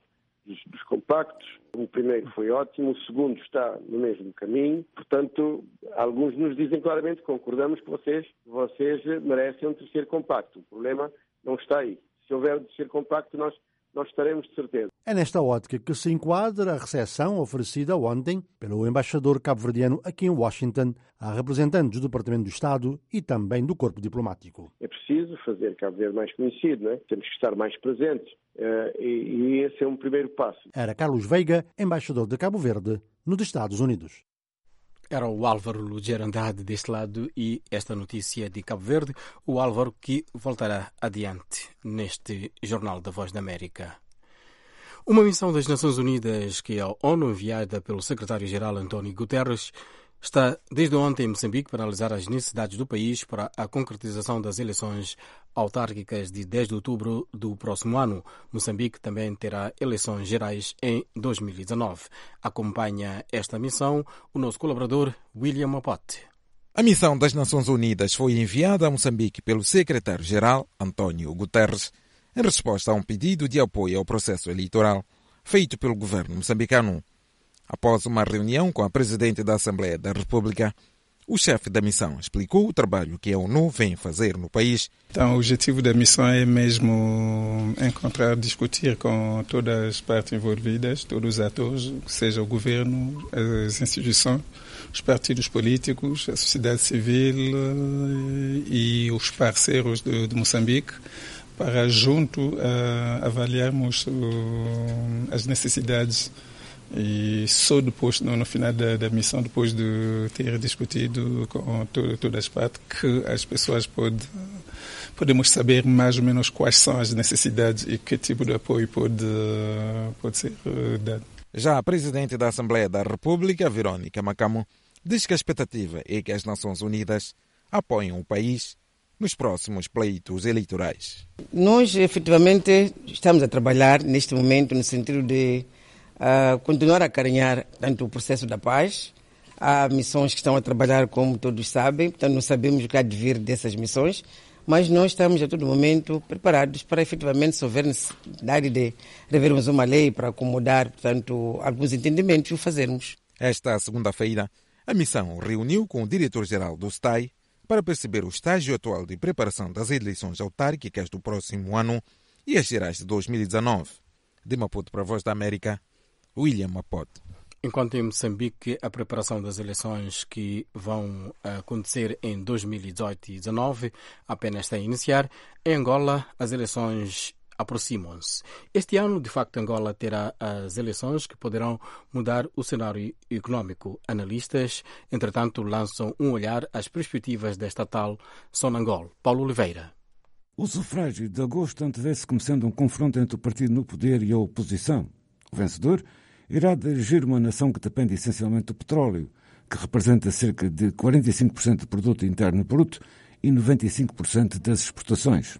dos, dos compactos. O primeiro foi ótimo, o segundo está no mesmo caminho. Portanto, alguns nos dizem claramente, concordamos que vocês, vocês merecem um terceiro compacto. O problema não está aí. Se houver um terceiro compacto, nós, nós estaremos de certeza. É nesta ótica que se enquadra a recepção oferecida ontem pelo embaixador cabo-verdiano aqui em Washington a representantes do Departamento do Estado e também do corpo diplomático. É preciso fazer Cabo Verde mais conhecido, não é? Temos que estar mais presentes uh, e, e esse é um primeiro passo. Era Carlos Veiga, embaixador de Cabo Verde nos Estados Unidos. Era o Álvaro Luger Andrade deste lado e esta notícia de Cabo Verde, o Álvaro que voltará adiante neste Jornal da Voz da América. Uma missão das Nações Unidas, que é a ONU, enviada pelo secretário-geral António Guterres, está desde ontem em Moçambique para analisar as necessidades do país para a concretização das eleições autárquicas de dez de outubro do próximo ano. Moçambique também terá eleições gerais em dois mil e dezanove. Acompanha esta missão o nosso colaborador William Mapote. A missão das Nações Unidas foi enviada a Moçambique pelo secretário-geral António Guterres em resposta a um pedido de apoio ao processo eleitoral feito pelo governo moçambicano. Após uma reunião com a presidente da Assembleia da República, o chefe da missão explicou o trabalho que a ONU vem fazer no país. Então, o objetivo da missão é mesmo encontrar, discutir com todas as partes envolvidas, todos os atores, seja o governo, as instituições, os partidos políticos, a sociedade civil e os parceiros de, de Moçambique, para junto uh, avaliarmos uh, as necessidades. E só depois, no, no final da, da missão, depois de ter discutido com to, todas as partes, que as pessoas pode, podemos saber mais ou menos quais são as necessidades e que tipo de apoio pode, pode ser dado. Já a presidente da Assembleia da República, Verônica Macamo, diz que a expectativa é que as Nações Unidas apoiem o país nos próximos pleitos eleitorais. Nós, efetivamente, estamos a trabalhar neste momento no sentido de Uh, continuar a acarinhar tanto o processo da paz. Há missões que estão a trabalhar, como todos sabem, portanto não sabemos o que há de vir dessas missões, mas nós estamos a todo momento preparados para efetivamente, se houver necessidade de revermos uma lei para acomodar, portanto, alguns entendimentos, o fazermos. Esta segunda-feira, a missão reuniu com o diretor-geral do S T A I para perceber o estágio atual de preparação das eleições autárquicas do próximo ano e as gerais de dois mil e dezanove. De Maputo para a Voz da América, William Mapote. Enquanto em Moçambique a preparação das eleições que vão acontecer em dois mil e dezoito e dois mil e dezanove apenas está a iniciar, em Angola as eleições aproximam-se. Este ano, de facto, Angola terá as eleições que poderão mudar o cenário económico. Analistas, entretanto, lançam um olhar às perspectivas desta tal Sonangol. Paulo Oliveira. O sufrágio de agosto antevê-se como sendo um confronto entre o partido no poder e a oposição. O vencedor irá dirigir uma nação que depende essencialmente do petróleo, que representa cerca de quarenta e cinco por cento do produto interno bruto e noventa e cinco por cento das exportações.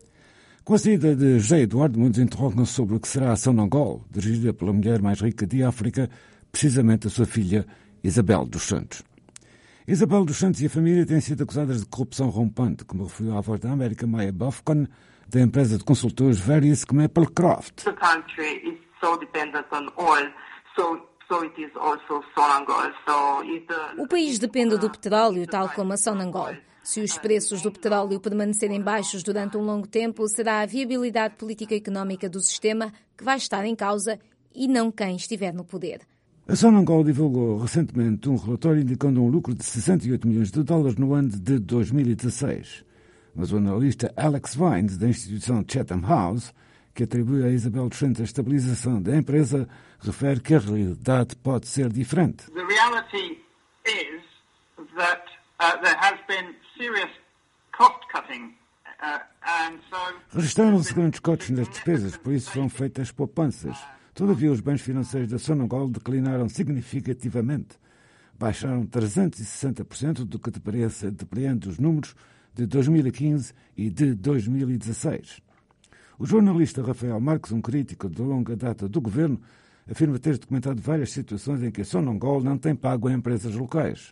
Com a saída de José Eduardo, muitos interrogam-se sobre o que será a Sonangol, dirigida pela mulher mais rica de África, precisamente a sua filha Isabel dos Santos. Isabel dos Santos e a família têm sido acusadas de corrupção rompante, como referiu à Voz da América Maya Bofcon, da empresa de consultores Various Maple Croft. The country is so dependent on oil, so so it is also Sonangol. So if the... O país depende do petróleo, tal como a Sonangol. Se os preços do petróleo permanecerem baixos durante um longo tempo, será a viabilidade política e económica do sistema que vai estar em causa e não quem estiver no poder. A Sonangol divulgou recentemente um relatório indicando um lucro de sessenta e oito milhões de dólares no ano de dois mil e dezasseis. Mas o analista Alex Vines, da instituição Chatham House, que atribui a Isabel dos Santos a estabilização da empresa, refere que a realidade pode ser diferente. The reality is that uh, there has been serious cost cutting. Uh, and so... Registraram-se grandes cortes nas despesas, por isso foram feitas poupanças. Todavia, os bens financeiros da Sonangol declinaram significativamente. Baixaram trezentos e sessenta por cento do que depreende os números de dois mil e quinze e de dois mil e dezasseis. O jornalista Rafael Marques, um crítico de longa data do governo, afirma ter documentado várias situações em que a Sonangol não tem pago a empresas locais.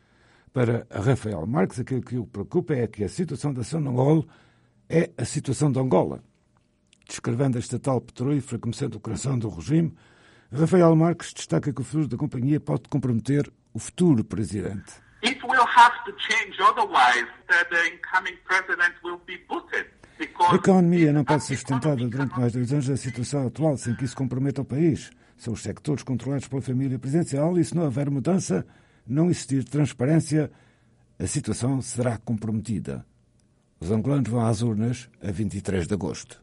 Para Rafael Marques, aquilo que o preocupa é que a situação da Sonangol é a situação de Angola. Descrevendo a estatal petrolífera como sendo o coração do regime, Rafael Marques destaca que o futuro da companhia pode comprometer o futuro presidente. It will have to change, otherwise the incoming president will be booted. A economia não pode ser sustentada durante mais de dois anos na situação atual sem que isso comprometa o país. São os sectores controlados pela família presidencial e, se não houver mudança, não existir transparência, a situação será comprometida. Os angolanos vão às urnas a vinte e três de agosto.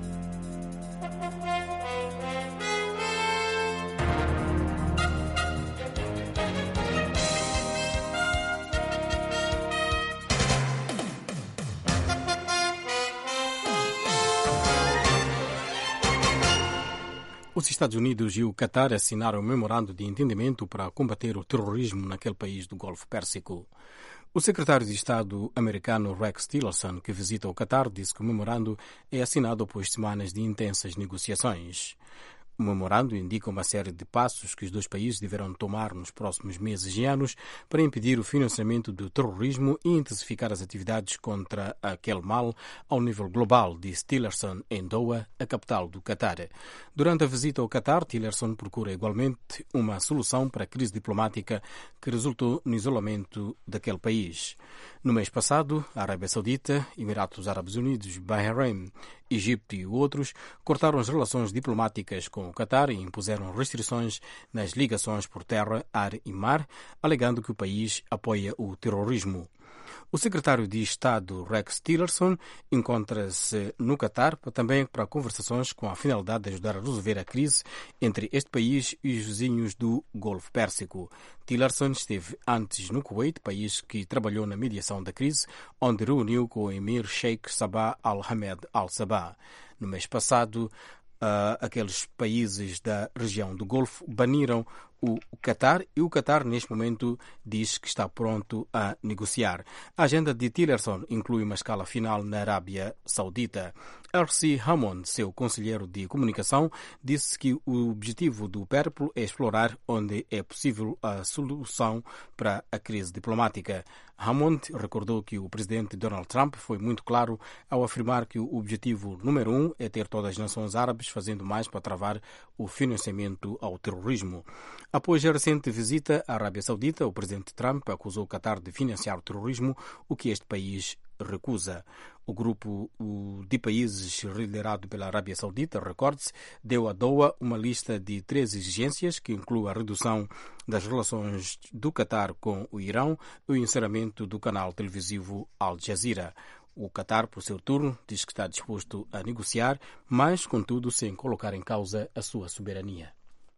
Os Estados Unidos e o Qatar assinaram um memorando de entendimento para combater o terrorismo naquele país do Golfo Pérsico. O secretário de Estado americano Rex Tillerson, que visita o Qatar, disse que o memorando é assinado após semanas de intensas negociações. O memorando indica uma série de passos que os dois países deverão tomar nos próximos meses e anos para impedir o financiamento do terrorismo e intensificar as atividades contra aquele mal ao nível global, disse Tillerson em Doha, a capital do Qatar. Durante a visita ao Qatar, Tillerson procura igualmente uma solução para a crise diplomática que resultou no isolamento daquele país. No mês passado, a Arábia Saudita, Emirados Árabes Unidos, Bahrein, Egito e outros cortaram as relações diplomáticas com o Qatar e impuseram restrições nas ligações por terra, ar e mar, alegando que o país apoia o terrorismo. O secretário de Estado Rex Tillerson encontra-se no Qatar também para conversações com a finalidade de ajudar a resolver a crise entre este país e os vizinhos do Golfo Pérsico. Tillerson esteve antes no Kuwait, país que trabalhou na mediação da crise, onde reuniu com o emir Sheikh Sabah Al-Hamed Al-Sabah. No mês passado, uh, aqueles países da região do Golfo baniram o Qatar e o Qatar, neste momento, diz que está pronto a negociar. A agenda de Tillerson inclui uma escala final na Arábia Saudita. R C Hammond, seu conselheiro de comunicação, disse que o objetivo do périplo é explorar onde é possível a solução para a crise diplomática. Hammond recordou que o presidente Donald Trump foi muito claro ao afirmar que o objetivo número um é ter todas as nações árabes fazendo mais para travar o financiamento ao terrorismo. Após a recente visita à Arábia Saudita, o presidente Trump acusou o Qatar de financiar o terrorismo, o que este país recusa. O grupo de países liderado pela Arábia Saudita, recorde-se, deu a Doha uma lista de três exigências que inclui a redução das relações do Qatar com o Irão e o encerramento do canal televisivo Al Jazeera. O Qatar, por seu turno, diz que está disposto a negociar, mas, contudo, sem colocar em causa a sua soberania.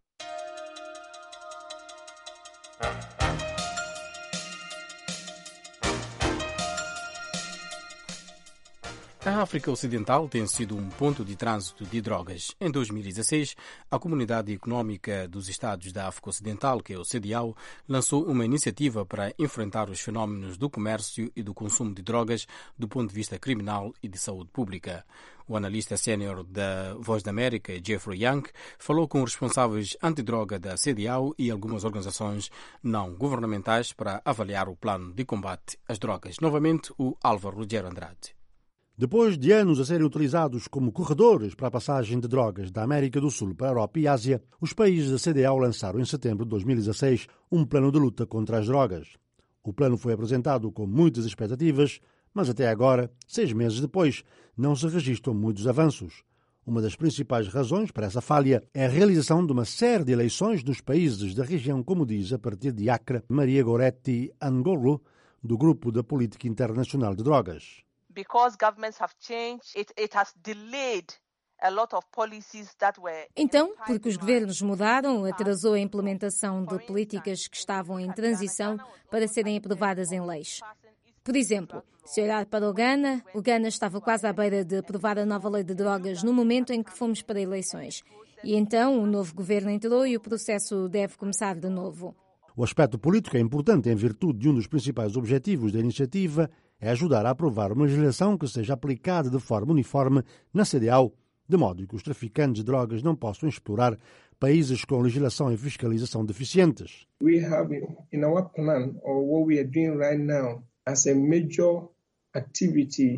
A África Ocidental tem sido um ponto de trânsito de drogas. Em dois mil e dezesseis, a Comunidade Económica dos Estados da África Ocidental, que é o C E D E A O, lançou uma iniciativa para enfrentar os fenómenos do comércio e do consumo de drogas do ponto de vista criminal e de saúde pública. O analista sénior da Voz da América, Jeffrey Young, falou com os responsáveis antidroga da C E D E A O e algumas organizações não governamentais para avaliar o plano de combate às drogas. Novamente, o Álvaro Rogério Andrade. Depois de anos a serem utilizados como corredores para a passagem de drogas da América do Sul para a Europa e Ásia, os países da C E D E A O lançaram em setembro de dois mil e dezesseis um plano de luta contra as drogas. O plano foi apresentado com muitas expectativas, mas até agora, seis meses depois, não se registram muitos avanços. Uma das principais razões para essa falha é a realização de uma série de eleições nos países da região, como diz a partir de Accra Maria Goretti Angolo, do Grupo da Política Internacional de Drogas. Because governments have changed, it, it has delayed a lot of policies that were... Então, porque os governos mudaram, atrasou a implementação de políticas que estavam em transição para serem aprovadas em leis. Por exemplo, se olhar para o Ghana, o Ghana estava quase à beira de aprovar a nova lei de drogas no momento em que fomos para eleições. E então o novo governo entrou e o processo deve começar de novo. O aspecto político é importante em virtude de um dos principais objetivos da iniciativa é ajudar a aprovar uma legislação que seja aplicada de forma uniforme na C E D E A O, de modo que os traficantes de drogas não possam explorar países com legislação e fiscalização deficientes. We have in our plan or what we are doing right now as a major activity.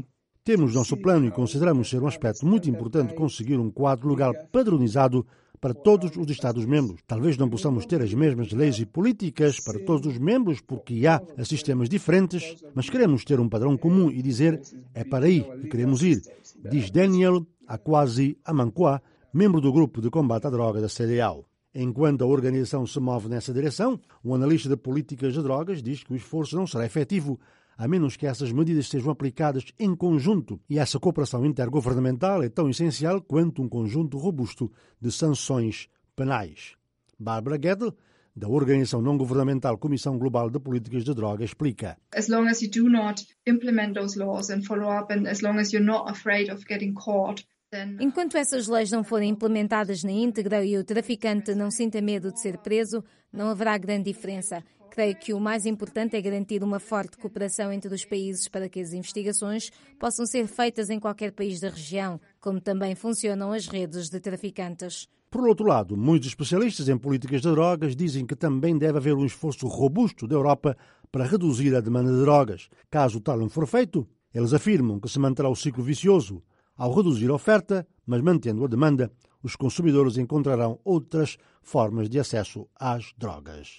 Temos nosso plano e consideramos ser um aspecto muito importante conseguir um quadro legal padronizado para todos os Estados-membros. Talvez não possamos ter as mesmas leis e políticas para todos os membros, porque há sistemas diferentes, mas queremos ter um padrão comum e dizer é para aí que queremos ir, diz Daniel Akwasi Amankwa, membro do grupo de combate à droga da C D A O. Enquanto a organização se move nessa direção, o analista de políticas de drogas diz que o esforço não será efetivo, a menos que essas medidas sejam aplicadas em conjunto. E essa cooperação intergovernamental é tão essencial quanto um conjunto robusto de sanções penais. Barbara Gettel, da organização não-governamental Comissão Global de Políticas de Droga, explica. As long as you do not implement those laws and follow up, and as long as you're not afraid of getting caught, enquanto essas leis não forem implementadas na íntegra e o traficante não sinta medo de ser preso, não haverá grande diferença. Creio que o mais importante é garantir uma forte cooperação entre os países para que as investigações possam ser feitas em qualquer país da região, como também funcionam as redes de traficantes. Por outro lado, muitos especialistas em políticas de drogas dizem que também deve haver um esforço robusto da Europa para reduzir a demanda de drogas. Caso tal não for feito, eles afirmam que se manterá o ciclo vicioso. Ao reduzir a oferta, mas mantendo a demanda, os consumidores encontrarão outras formas de acesso às drogas.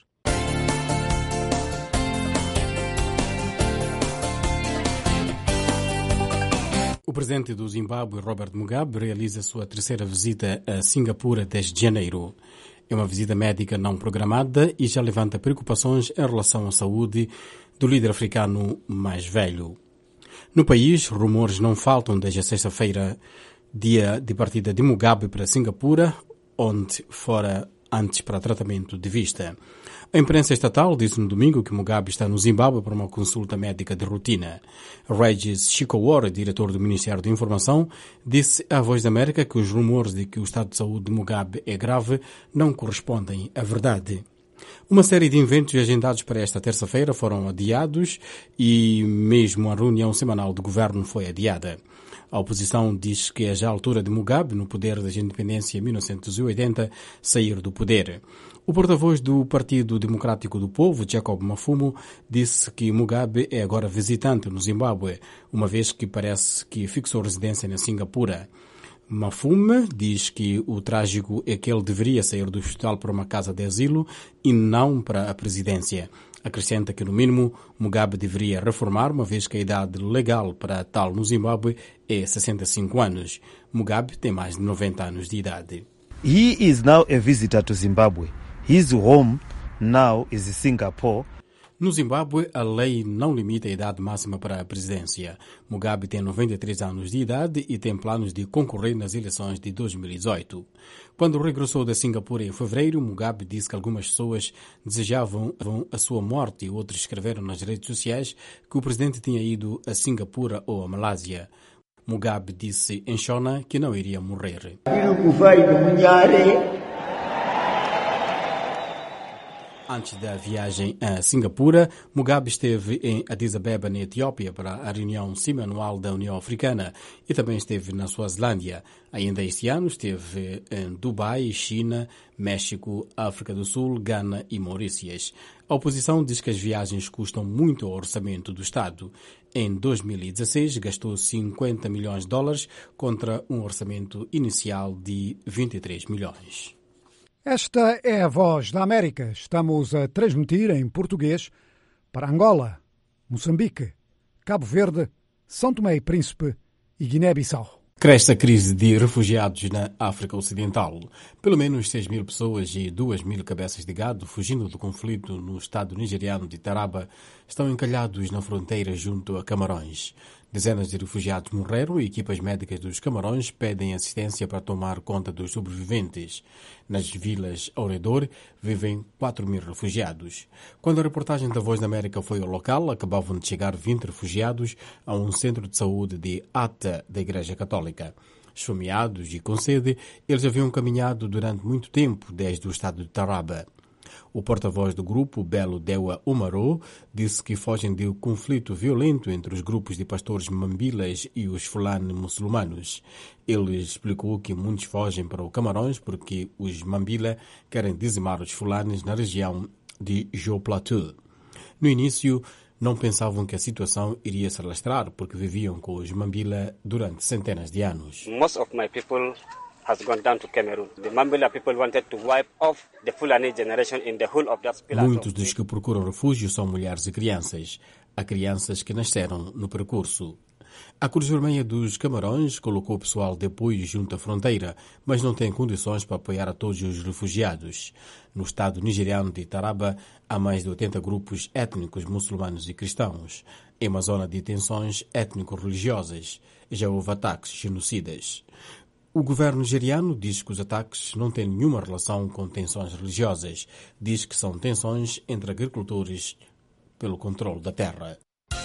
O presidente do Zimbábue, Robert Mugabe, realiza sua terceira visita a Singapura desde janeiro. É uma visita médica não programada e já levanta preocupações em relação à saúde do líder africano mais velho. No país, rumores não faltam desde a sexta-feira, dia de partida de Mugabe para Singapura, onde fora antes para tratamento de vista. A imprensa estatal disse no domingo que Mugabe está no Zimbábue para uma consulta médica de rotina. Regis Shikowara, diretor do Ministério da Informação, disse à Voz da América que os rumores de que o estado de saúde de Mugabe é grave não correspondem à verdade. Uma série de eventos agendados para esta terça-feira foram adiados e mesmo a reunião semanal do governo foi adiada. A oposição diz que é já a altura de Mugabe, no poder da independência em mil novecentos e oitenta, sair do poder. O porta-voz do Partido Democrático do Povo, Jacob Mafumo, disse que Mugabe é agora visitante no Zimbábue, uma vez que parece que fixou residência na Singapura. Mafume diz que o trágico é que ele deveria sair do hospital para uma casa de asilo e não para a presidência. Acrescenta que, no mínimo, Mugabe deveria reformar, uma vez que a idade legal para tal no Zimbábue é sessenta e cinco anos. Mugabe tem mais de noventa anos de idade. He is now a visitor to Zimbabwe. His home now is Singapore. No Zimbábue, a lei não limita a idade máxima para a presidência. Mugabe tem noventa e três anos de idade e tem planos de concorrer nas eleições de dois mil e dezoito. Quando regressou da Singapura em fevereiro, Mugabe disse que algumas pessoas desejavam a sua morte e outros escreveram nas redes sociais que o presidente tinha ido a Singapura ou a Malásia. Mugabe disse em Shona que não iria morrer. Antes da viagem a Singapura, Mugabe esteve em Addis Abeba, na Etiópia, para a reunião semianual da União Africana e também esteve na Suazilândia. Ainda este ano esteve em Dubai, China, México, África do Sul, Gana e Maurícias. A oposição diz que as viagens custam muito ao orçamento do Estado. Em dois mil e dezesseis, gastou cinquenta milhões de dólares contra um orçamento inicial de vinte e três milhões. Esta é a Voz da América. Estamos a transmitir em português para Angola, Moçambique, Cabo Verde, São Tomé e Príncipe e Guiné-Bissau. Cresce a crise de refugiados na África Ocidental. Pelo menos seis mil pessoas e duas mil cabeças de gado, fugindo do conflito no estado nigeriano de Taraba, estão encalhados na fronteira junto a Camarões. Dezenas de refugiados morreram e equipas médicas dos Camarões pedem assistência para tomar conta dos sobreviventes. Nas vilas ao redor vivem quatro mil refugiados. Quando a reportagem da Voz da América foi ao local, acabavam de chegar vinte refugiados a um centro de saúde de Ata da Igreja Católica. Esfomeados e com sede, eles haviam caminhado durante muito tempo desde o estado de Taraba. O porta-voz do grupo, Belo Dewa Umarou, disse que fogem de um conflito violento entre os grupos de pastores mambilas e os fulani muçulmanos. Ele explicou que muitos fogem para o Camarões porque os mambila querem dizimar os fulanis na região de Joe Plateau. No início, não pensavam que a situação iria se alastrar porque viviam com os Mambila durante centenas de anos. Most of my people has gone down to Cameroon. The Mambila people wanted to wipe off the Fulani generation in the whole of that pillar. Muitos dos que procuram refúgio são mulheres e crianças. Há crianças que nasceram no percurso. A Cruz Vermelha dos Camarões colocou o pessoal de apoio junto à fronteira, mas não tem condições para apoiar a todos os refugiados. No estado nigeriano de Taraba, há mais de oitenta grupos étnicos muçulmanos e cristãos. É uma zona de tensões étnico-religiosas. Já houve ataques genocidas. O governo nigeriano diz que os ataques não têm nenhuma relação com tensões religiosas. Diz que são tensões entre agricultores pelo controle da terra.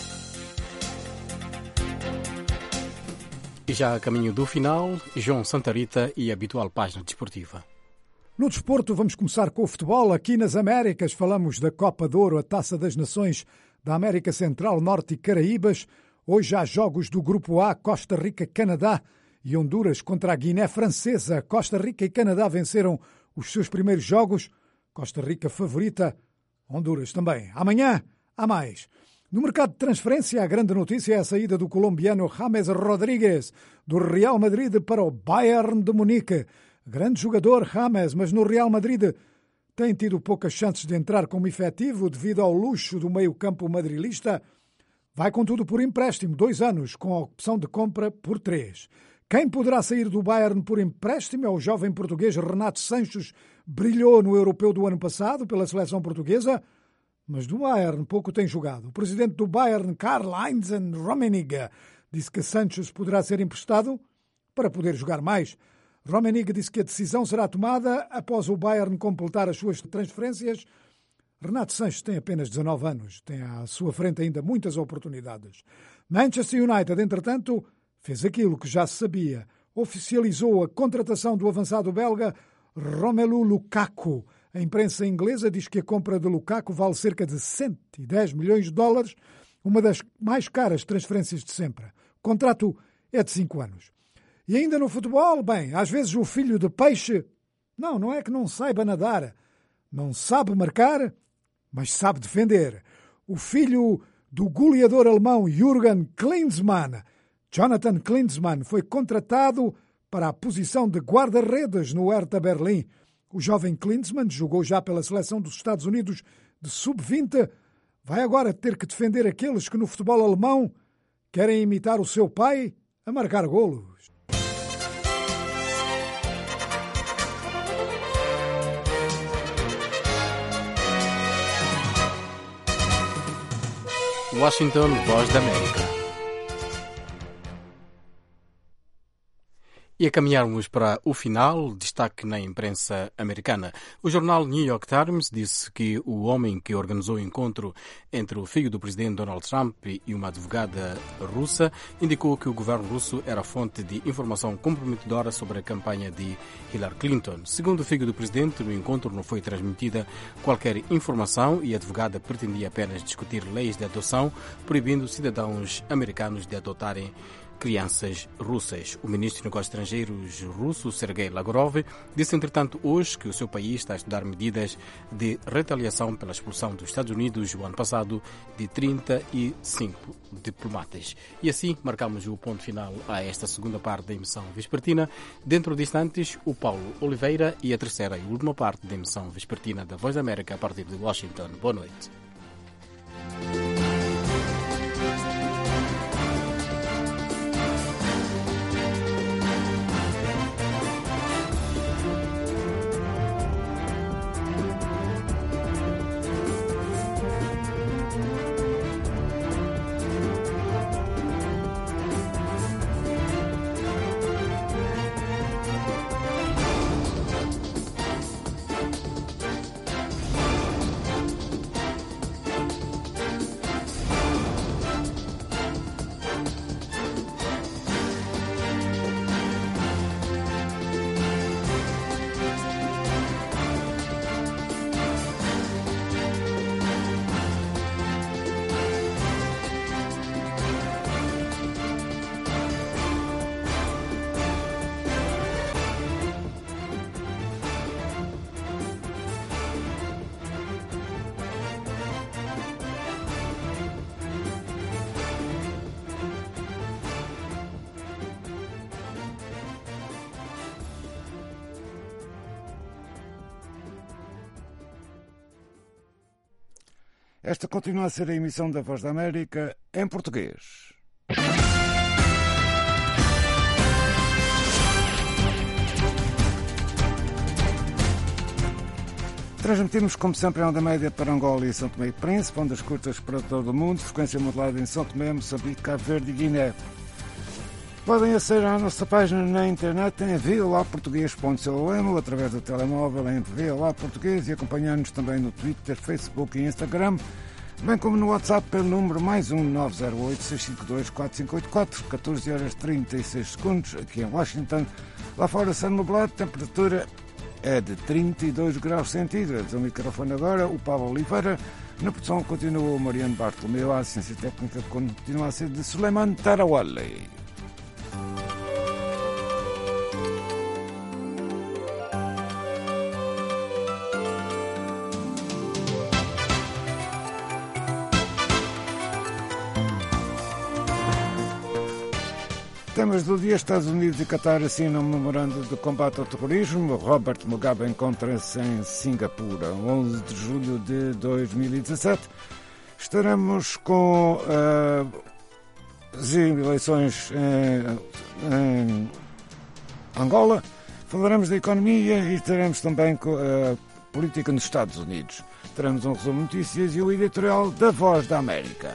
E já a caminho do final, João Santarita e a habitual página desportiva. No desporto, vamos começar com o futebol. Aqui nas Américas falamos da Copa de Ouro, a Taça das Nações da América Central, Norte e Caraíbas. Hoje há jogos do Grupo A, Costa Rica, Canadá e Honduras contra a Guiné Francesa. Costa Rica e Canadá venceram os seus primeiros jogos. Costa Rica favorita, Honduras também. Amanhã há mais. No mercado de transferência, a grande notícia é a saída do colombiano James Rodríguez, do Real Madrid para o Bayern de Munique. Grande jogador James, mas no Real Madrid tem tido poucas chances de entrar como efetivo devido ao luxo do meio-campo madrilista. Vai, contudo, por empréstimo, dois anos, com a opção de compra por três. Quem poderá sair do Bayern por empréstimo é o jovem português Renato Sanches. Brilhou no europeu do ano passado pela seleção portuguesa, mas do Bayern pouco tem jogado. O presidente do Bayern, Karl-Heinz Rummenigge, disse que Sanches poderá ser emprestado para poder jogar mais. Rummenigge disse que a decisão será tomada após o Bayern completar as suas transferências. Renato Sanches tem apenas dezanove anos, tem à sua frente ainda muitas oportunidades. Manchester United, entretanto, fez aquilo que já se sabia. Oficializou a contratação do avançado belga Romelu Lukaku. A imprensa inglesa diz que a compra de Lukaku vale cerca de cento e dez milhões de dólares, uma das mais caras transferências de sempre. O contrato é de cinco anos. E ainda no futebol, bem, às vezes o filho de peixe, não, não é que não saiba nadar, não sabe marcar, mas sabe defender. O filho do goleador alemão Jürgen Klinsmann, Jonathan Klinsmann, foi contratado para a posição de guarda-redes no Hertha Berlim. O jovem Klinsmann jogou já pela seleção dos Estados Unidos de sub vinte. Vai agora ter que defender aqueles que no futebol alemão querem imitar o seu pai a marcar golos. Washington, Voz da América. E a caminharmos para o final, destaque na imprensa americana. O jornal New York Times disse que o homem que organizou o encontro entre o filho do presidente Donald Trump e uma advogada russa indicou que o governo russo era fonte de informação comprometedora sobre a campanha de Hillary Clinton. Segundo o filho do presidente, no encontro não foi transmitida qualquer informação e a advogada pretendia apenas discutir leis de adoção, proibindo cidadãos americanos de adotarem crianças russas. O ministro de Negócios Estrangeiros russo, Sergei Lavrov, disse, entretanto, hoje que o seu país está a estudar medidas de retaliação pela expulsão dos Estados Unidos o ano passado de trinta e cinco diplomatas. E assim marcamos o ponto final a esta segunda parte da emissão vespertina. Dentro de instantes, o Paulo Oliveira e a terceira e última parte da emissão vespertina da Voz da América a partir de Washington. Boa noite. Esta continua a ser a emissão da Voz da América em português. Transmitimos, como sempre, em onda média para Angola e São Tomé e Príncipe, ondas curtas para todo o mundo, frequência modulada em São Tomé, Moçambique, Cabo Verde e Guiné. Podem acessar a nossa página na internet em v o a português ponto com ou através do telemóvel em v o a português e acompanhar-nos também no Twitter, Facebook e Instagram, bem como no WhatsApp pelo número mais um nove zero oito, seis cinco dois, quatro cinco oito quatro, catorze horas e trinta e seis segundos, aqui em Washington. Lá fora, céu nublado, temperatura é de trinta e dois graus centígrados. O microfone agora, o Paulo Oliveira. Na produção continua o Mariano Bartolomeu. A assistência técnica continua a ser de Suleiman Tarawali. Temas do dia: Estados Unidos e Qatar assinam um memorando de combate ao terrorismo. Robert Mugabe encontra-se em Singapura. onze de julho de dois mil e dezassete. Estaremos com uh, as eleições em, em Angola. Falaremos da economia e estaremos também com a política nos Estados Unidos. Teremos um resumo de notícias e o editorial da Voz da América.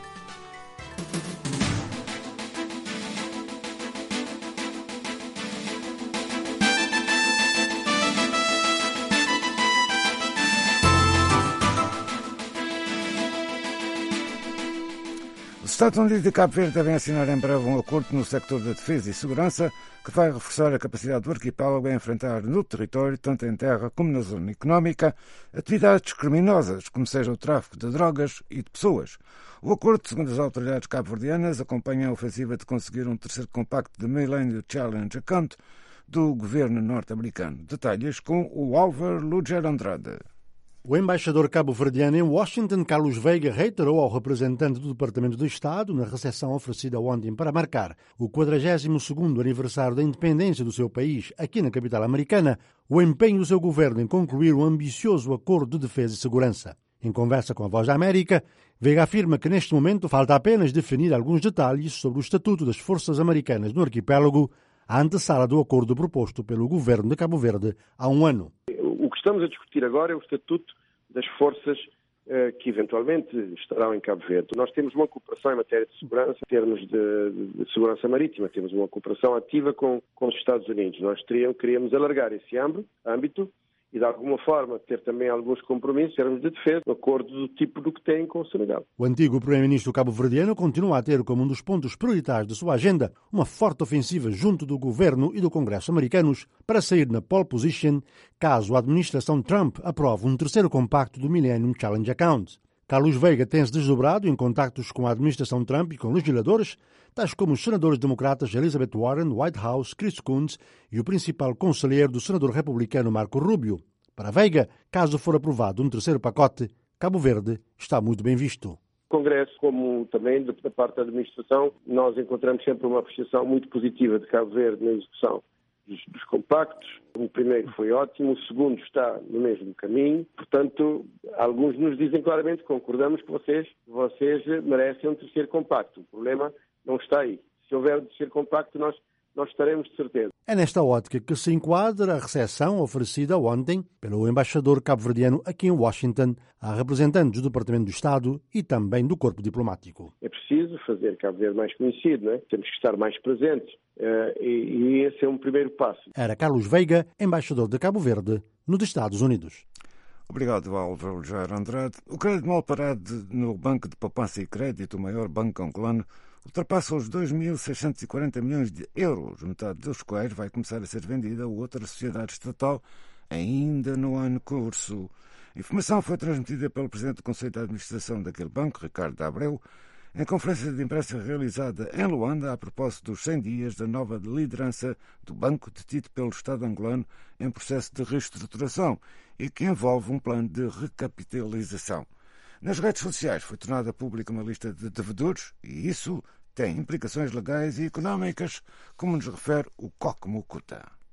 Os Estados Unidos e Cabo Verde devem assinar em breve um acordo no sector da defesa e segurança que vai reforçar a capacidade do arquipélago a enfrentar no território, tanto em terra como na zona económica, atividades criminosas, como seja o tráfico de drogas e de pessoas. O acordo, segundo as autoridades cabo-verdianas, acompanha a ofensiva de conseguir um terceiro compacto de Millennium Challenge Account do governo norte-americano. Detalhes com o Álvaro Luger Andrade. O embaixador cabo-verdiano em Washington, Carlos Veiga, reiterou ao representante do Departamento de Estado, na recepção oferecida ontem para marcar o quadragésimo segundo aniversário da independência do seu país, aqui na capital americana, o empenho do seu governo em concluir um ambicioso acordo de defesa e segurança. Em conversa com a Voz da América, Veiga afirma que neste momento falta apenas definir alguns detalhes sobre o estatuto das forças americanas no arquipélago, à antessala do acordo proposto pelo governo de Cabo Verde há um ano. O que estamos a discutir agora é o estatuto das forças eh, que eventualmente estarão em Cabo Verde. Nós temos uma cooperação em matéria de segurança, em termos de, de segurança marítima, temos uma cooperação ativa com, com os Estados Unidos. Nós teríamos, queríamos alargar esse âmbito e, de alguma forma, ter também alguns compromissos em termos de defesa, de acordo do tipo do que têm com o Senegal. O antigo primeiro-ministro cabo-verdiano continua a ter como um dos pontos prioritários de sua agenda uma forte ofensiva junto do governo e do Congresso americanos para sair na pole position caso a administração Trump aprove um terceiro compacto do Millennium Challenge Account. Carlos Veiga tem-se desdobrado em contactos com a administração Trump e com legisladores, tais como os senadores democratas Elizabeth Warren, White House, Chris Coons e o principal conselheiro do senador republicano Marco Rubio. Para Veiga, caso for aprovado um terceiro pacote, Cabo Verde está muito bem visto. O Congresso, como também da parte da administração, nós encontramos sempre uma apreciação muito positiva de Cabo Verde na execução dos, dos compactos. O primeiro foi ótimo, o segundo está no mesmo caminho. Portanto, alguns nos dizem claramente que concordamos que vocês, vocês merecem um terceiro compacto. O problema não está aí. Se houver um terceiro compacto, nós, nós estaremos de certeza. É nesta ótica que se enquadra a recepção oferecida ontem pelo embaixador cabo-verdiano aqui em Washington a representantes do Departamento do Estado e também do corpo diplomático. É preciso fazer Cabo Verde mais conhecido, não é? Temos que estar mais presentes uh, e, e esse é um primeiro passo. Era Carlos Veiga, embaixador de Cabo Verde nos Estados Unidos. Obrigado, Álvaro Jair Andrade. O crédito mal parado no Banco de Poupança e Crédito, o maior banco angolano, ultrapassa os dois mil seiscentos e quarenta milhões de euros, metade dos quais vai começar a ser vendida a outra sociedade estatal ainda no ano curso. A informação foi transmitida pelo presidente do Conselho de Administração daquele banco, Ricardo Abreu, em conferência de imprensa realizada em Luanda a propósito dos cem dias da nova liderança do banco detido pelo Estado angolano em processo de reestruturação e que envolve um plano de recapitalização. Nas redes sociais foi tornada pública uma lista de devedores e isso tem implicações legais e económicas, como nos refere o Coque Mucuta.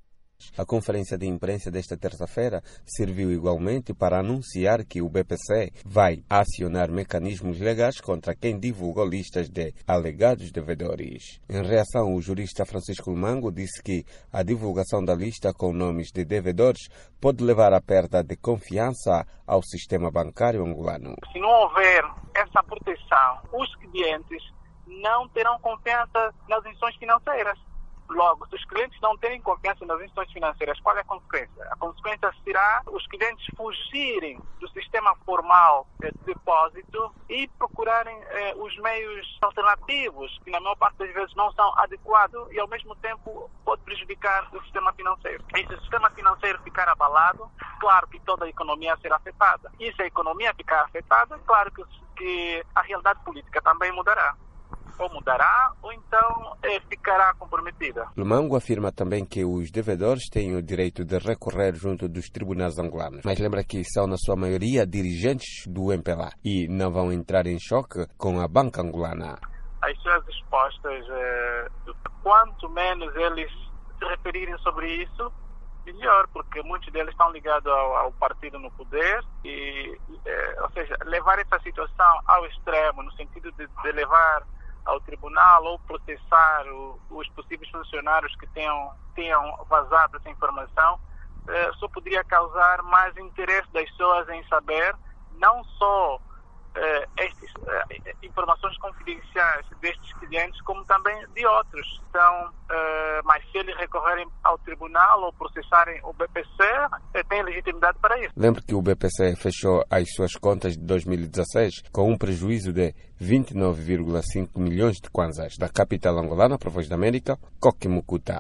A conferência de imprensa desta terça-feira serviu igualmente para anunciar que o B P C vai acionar mecanismos legais contra quem divulgou listas de alegados devedores. Em reação, o jurista Francisco Lumango disse que a divulgação da lista com nomes de devedores pode levar à perda de confiança ao sistema bancário angolano. Se não houver essa proteção, os clientes não terão confiança nas instituições financeiras. Logo, se os clientes não terem confiança nas instituições financeiras, qual é a consequência? A consequência será os clientes fugirem do sistema formal de depósito e procurarem eh, os meios alternativos, que na maior parte das vezes não são adequados e ao mesmo tempo pode prejudicar o sistema financeiro. E se o sistema financeiro ficar abalado, claro que toda a economia será afetada. E se a economia ficar afetada, claro que, que a realidade política também mudará. Ou mudará, ou então é, ficará comprometida. Lumango afirma também que os devedores têm o direito de recorrer junto dos tribunais angolanos, mas lembra que são, na sua maioria, dirigentes do M P L A e não vão entrar em choque com a banca angolana. As suas respostas, é, quanto menos eles se referirem sobre isso, melhor, porque muitos deles estão ligados ao, ao partido no poder e, é, ou seja, levar essa situação ao extremo, no sentido de, de levar ao tribunal ou processar o, os possíveis funcionários que tenham, tenham vazado essa informação, eh, só poderia causar mais interesse das pessoas em saber não só eh, estas eh, informações confidenciais destes clientes, como também de outros. Então, eh, mas se eles recorrerem ao tribunal ou processarem o B P C, eh, têm legitimidade para isso. Lembre que o B P C fechou as suas contas de dois mil e dezasseis com um prejuízo de vinte e nove vírgula cinco milhões de kwanzas. Da capital angolana, para a Voz da América, Coque Mucuta.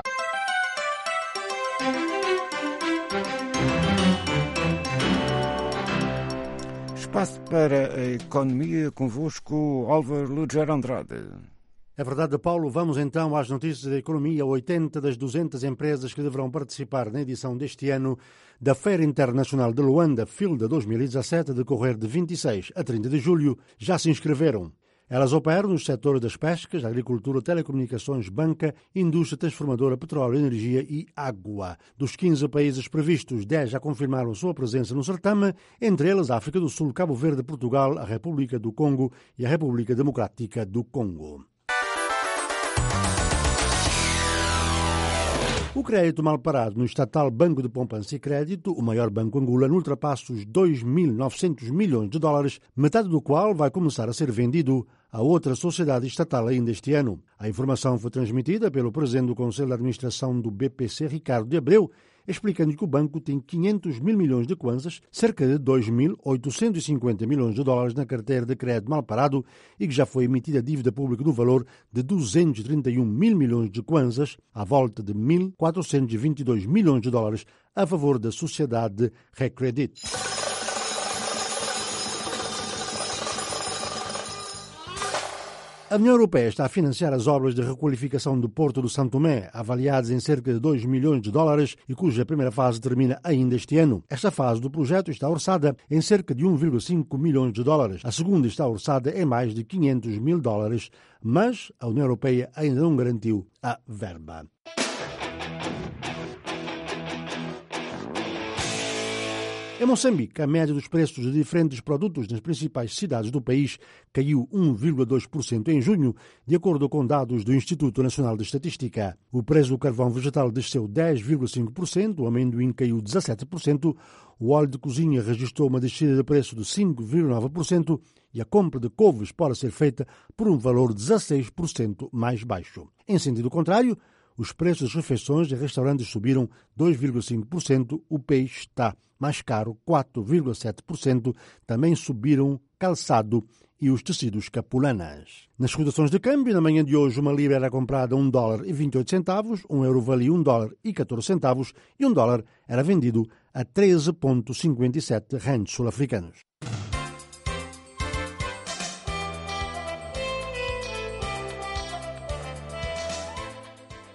Espaço para a economia, convosco, Álvaro Luger Andrade. É verdade, Paulo. Vamos então às notícias da economia. oitenta das duzentas empresas que deverão participar na edição deste ano da Feira Internacional de Luanda, Filda dois mil e dezassete, a decorrer de vinte e seis a trinta de julho, já se inscreveram. Elas operam nos setores das pescas, agricultura, telecomunicações, banca, indústria transformadora, petróleo, energia e água. Dos quinze países previstos, dez já confirmaram sua presença no certame, entre eles a África do Sul, Cabo Verde, Portugal, a República do Congo e a República Democrática do Congo. O crédito mal parado no estatal Banco de Poupança e Crédito, o maior banco angolano, ultrapassa os dois mil e novecentos milhões de dólares, metade do qual vai começar a ser vendido a outra sociedade estatal ainda este ano. A informação foi transmitida pelo presidente do Conselho de Administração do B P C, Ricardo de Abreu, explicando que o banco tem quinhentos mil milhões de kwanzas, cerca de dois mil oitocentos e cinquenta milhões de dólares na carteira de crédito mal parado e que já foi emitida dívida pública no valor de duzentos e trinta e um mil milhões de kwanzas, à volta de mil quatrocentos e vinte e dois milhões de dólares a favor da sociedade Recredit. A União Europeia está a financiar as obras de requalificação do Porto do São Tomé, avaliadas em cerca de dois milhões de dólares e cuja primeira fase termina ainda este ano. Esta fase do projeto está orçada em cerca de um vírgula cinco milhões de dólares. A segunda está orçada em mais de quinhentos mil dólares, mas a União Europeia ainda não garantiu a verba. Em Moçambique, a média dos preços de diferentes produtos nas principais cidades do país caiu um vírgula dois por cento em junho, de acordo com dados do Instituto Nacional de Estatística. O preço do carvão vegetal desceu dez vírgula cinco por cento, o amendoim caiu dezassete por cento, o óleo de cozinha registrou uma descida de preço de cinco vírgula nove por cento e a compra de couves pode ser feita por um valor dezasseis por cento mais baixo. Em sentido contrário, os preços das refeições em restaurantes subiram dois vírgula cinco por cento, o peixe está mais caro, quatro vírgula sete por cento, também subiram calçado e os tecidos capulanas. Nas cotações de câmbio, na manhã de hoje, uma libra era comprada a um dólar e vinte e oito centavos, um euro valia um dólar e catorze centavos e um dólar era vendido a treze vírgula cinquenta e sete rands sul-africanos.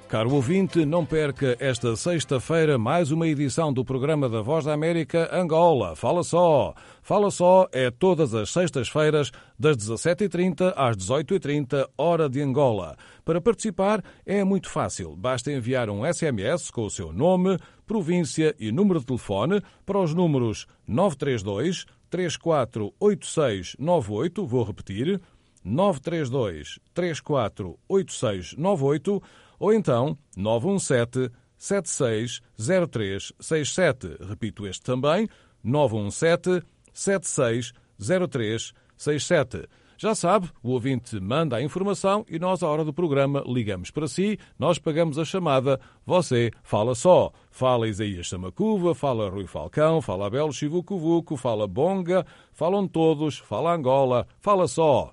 Caro ouvinte, não perca esta sexta-feira mais uma edição do programa da Voz da América Angola. Fala só! Fala só é todas as sextas-feiras, das dezassete e trinta às dezoito e trinta, hora de Angola. Para participar é muito fácil. Basta enviar um S M S com o seu nome, província e número de telefone para os números nove três dois, três quatro oito seis nove oito, vou repetir, nove três dois, três quatro oito seis nove oito, ou então nove um sete, sete seis zero três seis sete. Repito este também, nove um sete, sete seis zero três seis sete. Já sabe, o ouvinte manda a informação e nós, à hora do programa, ligamos para si, nós pagamos a chamada, você fala só. Fala Isaías Samacuva, fala Rui Falcão, fala Abel Chivucovuco, fala Bonga, falam todos, fala Angola, fala só.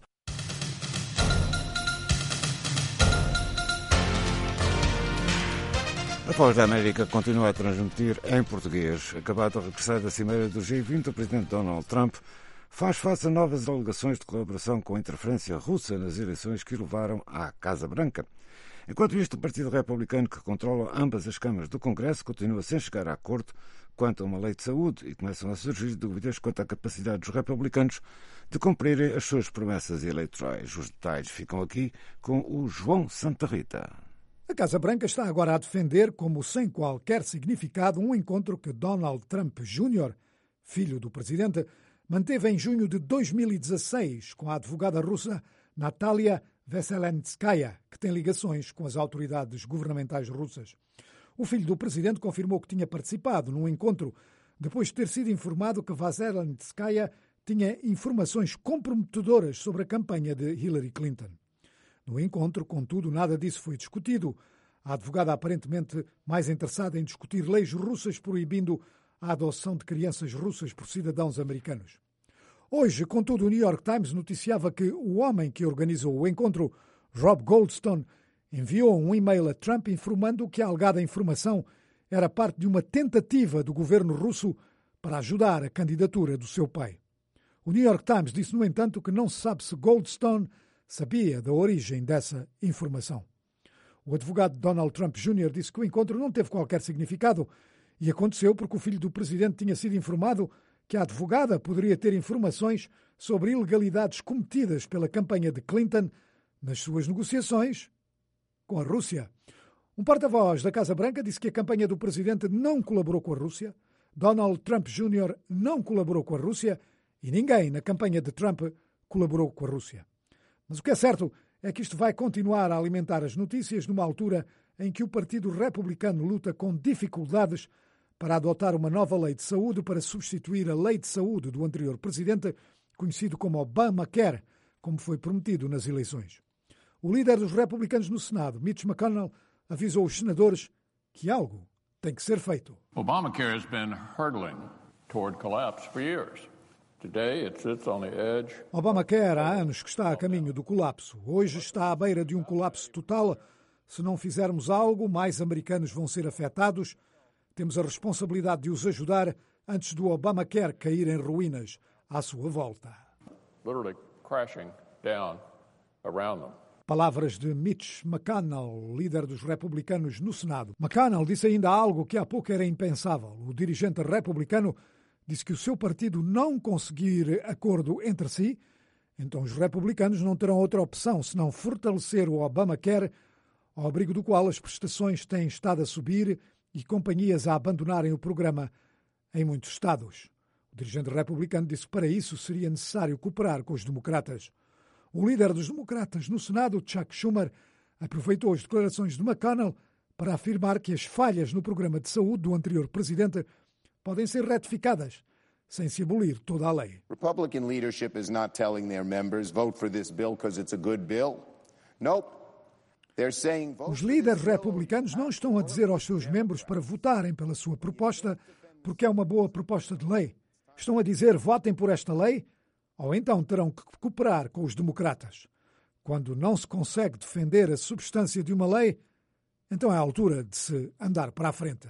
A Voz da América continua a transmitir em português. Acabado de regressar da cimeira do G vinte, o presidente Donald Trump faz face a novas alegações de colaboração com a interferência russa nas eleições que o levaram à Casa Branca. Enquanto isto, o Partido Republicano, que controla ambas as câmaras do Congresso, continua sem chegar a acordo quanto a uma lei de saúde e começam a surgir dúvidas quanto à capacidade dos republicanos de cumprirem as suas promessas eleitorais. Os detalhes ficam aqui com o João Santa Rita. A Casa Branca está agora a defender, como sem qualquer significado, um encontro que Donald Trump Júnior, filho do presidente, manteve em junho de dois mil e dezasseis com a advogada russa Natalia Veselenskaya, que tem ligações com as autoridades governamentais russas. O filho do presidente confirmou que tinha participado num encontro depois de ter sido informado que Veselenskaya tinha informações comprometedoras sobre a campanha de Hillary Clinton. No encontro, contudo, nada disso foi discutido. A advogada aparentemente mais interessada em discutir leis russas proibindo a adoção de crianças russas por cidadãos americanos. Hoje, contudo, o New York Times noticiava que o homem que organizou o encontro, Rob Goldstone, enviou um e-mail a Trump informando que a alegada informação era parte de uma tentativa do governo russo para ajudar a candidatura do seu pai. O New York Times disse, no entanto, que não se sabe se Goldstone sabia da origem dessa informação. O advogado Donald Trump Júnior disse que o encontro não teve qualquer significado e aconteceu porque o filho do presidente tinha sido informado que a advogada poderia ter informações sobre ilegalidades cometidas pela campanha de Clinton nas suas negociações com a Rússia. Um porta-voz da Casa Branca disse que a campanha do presidente não colaborou com a Rússia, Donald Trump Júnior não colaborou com a Rússia e ninguém na campanha de Trump colaborou com a Rússia. Mas o que é certo é que isto vai continuar a alimentar as notícias numa altura em que o Partido Republicano luta com dificuldades para adotar uma nova lei de saúde para substituir a lei de saúde do anterior presidente, conhecido como Obamacare, como foi prometido nas eleições. O líder dos republicanos no Senado, Mitch McConnell, avisou os senadores que algo tem que ser feito. Obamacare has been hurtling toward collapse for years. Today it sits on the edge. Obamacare há anos que está a caminho do colapso. Hoje está à beira de um colapso total. Se não fizermos algo, mais americanos vão ser afetados. Temos a responsabilidade de os ajudar antes do Obamacare cair em ruínas à sua volta. Literally crashing down around them. Palavras de Mitch McConnell, líder dos republicanos no Senado. McConnell disse ainda algo que há pouco era impensável. O dirigente republicano disse que o seu partido não conseguir acordo entre si, então os republicanos não terão outra opção senão fortalecer o Obamacare, ao abrigo do qual as prestações têm estado a subir e companhias a abandonarem o programa em muitos estados. O dirigente republicano disse que para isso seria necessário cooperar com os democratas. O líder dos democratas no Senado, Chuck Schumer, aproveitou as declarações de McConnell para afirmar que as falhas no programa de saúde do anterior presidente podem ser retificadas sem se abolir toda a lei. Republican leadership is not telling their members vote for this bill because it's a good bill. Nope. They're saying vote. Os líderes republicanos não estão a dizer aos seus membros para votarem pela sua proposta porque é uma boa proposta de lei. Estão a dizer votem por esta lei ou então terão que cooperar com os democratas. Quando não se consegue defender a substância de uma lei, então é a altura de se andar para a frente.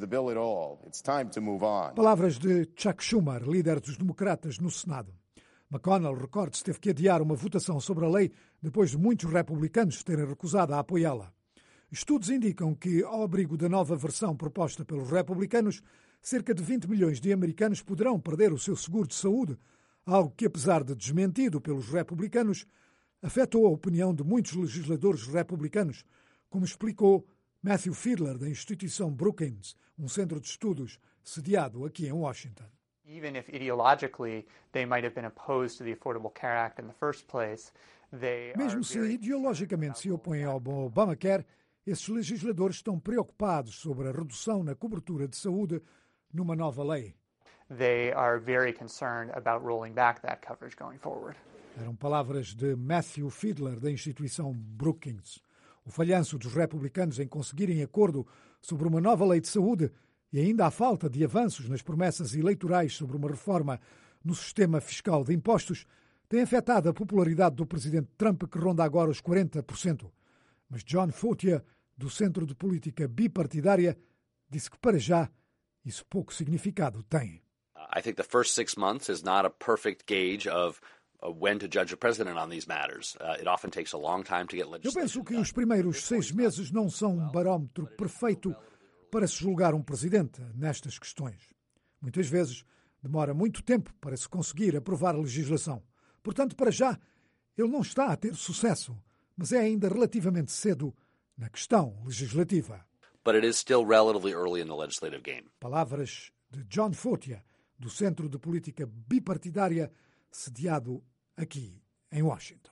Palavras de Chuck Schumer, líder dos democratas no Senado. McConnell, recorde-se, teve que adiar uma votação sobre a lei depois de muitos republicanos terem recusado a apoiá-la. Estudos indicam que, ao abrigo da nova versão proposta pelos republicanos, cerca de vinte milhões de americanos poderão perder o seu seguro de saúde, algo que, apesar de desmentido pelos republicanos, afetou a opinião de muitos legisladores republicanos, como explicou Matthew Fiedler, da instituição Brookings, um centro de estudos sediado aqui em Washington. Even if ideologically they might have been opposed to the Affordable Care Act in the first place, they Mesmo se ideologicamente se opõem ao Obamacare, esses legisladores estão preocupados sobre a redução na cobertura de saúde numa nova lei. They are very concerned about rolling back that coverage going forward. Eram palavras de Matthew Fiedler, da instituição Brookings. O falhanço dos republicanos em conseguirem acordo sobre uma nova lei de saúde e ainda a falta de avanços nas promessas eleitorais sobre uma reforma no sistema fiscal de impostos tem afetado a popularidade do presidente Trump, que ronda agora os quarenta por cento. Mas John Fortier, do Centro de Política Bipartidária, disse que, para já, isso pouco significado tem. I think the first six months is not a perfect gauge of uh, when to judge a president on these matters. Uh, it often takes a long time to get legislation. Eu penso que os primeiros seis meses não são um barómetro perfeito para se julgar um presidente nestas questões. Muitas vezes demora muito tempo para se conseguir aprovar a legislação. Portanto, para já, ele não está a ter sucesso, mas é ainda relativamente cedo na questão legislativa. But it is still relatively early in the legislative game. Palavras de John Fortier, do Centro de Política Bipartidária, sediado aqui em Washington.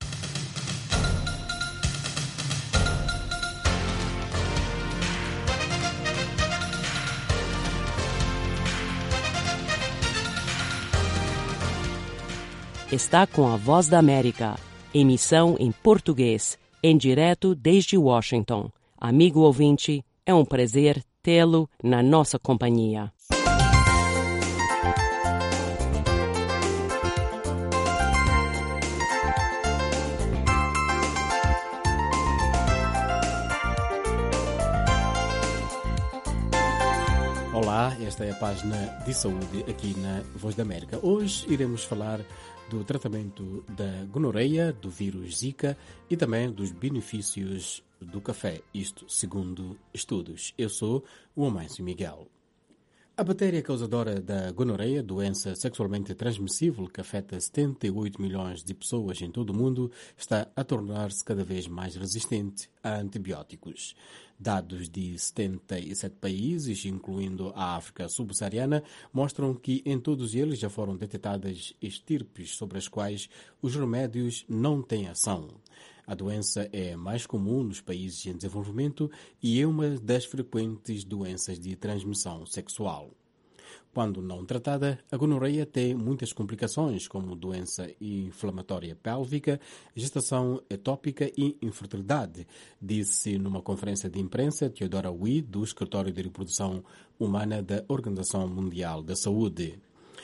Está com a Voz da América, emissão em português, em direto desde Washington. Amigo ouvinte, é um prazer tê-lo na nossa companhia. Olá, esta é a página de saúde aqui na Voz da América. Hoje iremos falar do tratamento da gonorreia, do vírus Zika e também dos benefícios do café, isto segundo estudos. Eu sou o Amâncio Miguel. A bactéria causadora da gonorreia, doença sexualmente transmissível que afeta setenta e oito milhões de pessoas em todo o mundo, está a tornar-se cada vez mais resistente a antibióticos. Dados de setenta e sete países, incluindo a África subsaariana, mostram que em todos eles já foram detectadas estirpes sobre as quais os remédios não têm ação. A doença é mais comum nos países em desenvolvimento e é uma das frequentes doenças de transmissão sexual. Quando não tratada, a gonorreia tem muitas complicações, como doença inflamatória pélvica, gestação etópica e infertilidade, disse numa conferência de imprensa Theodora Wee, do Escritório de Reprodução Humana da Organização Mundial da Saúde.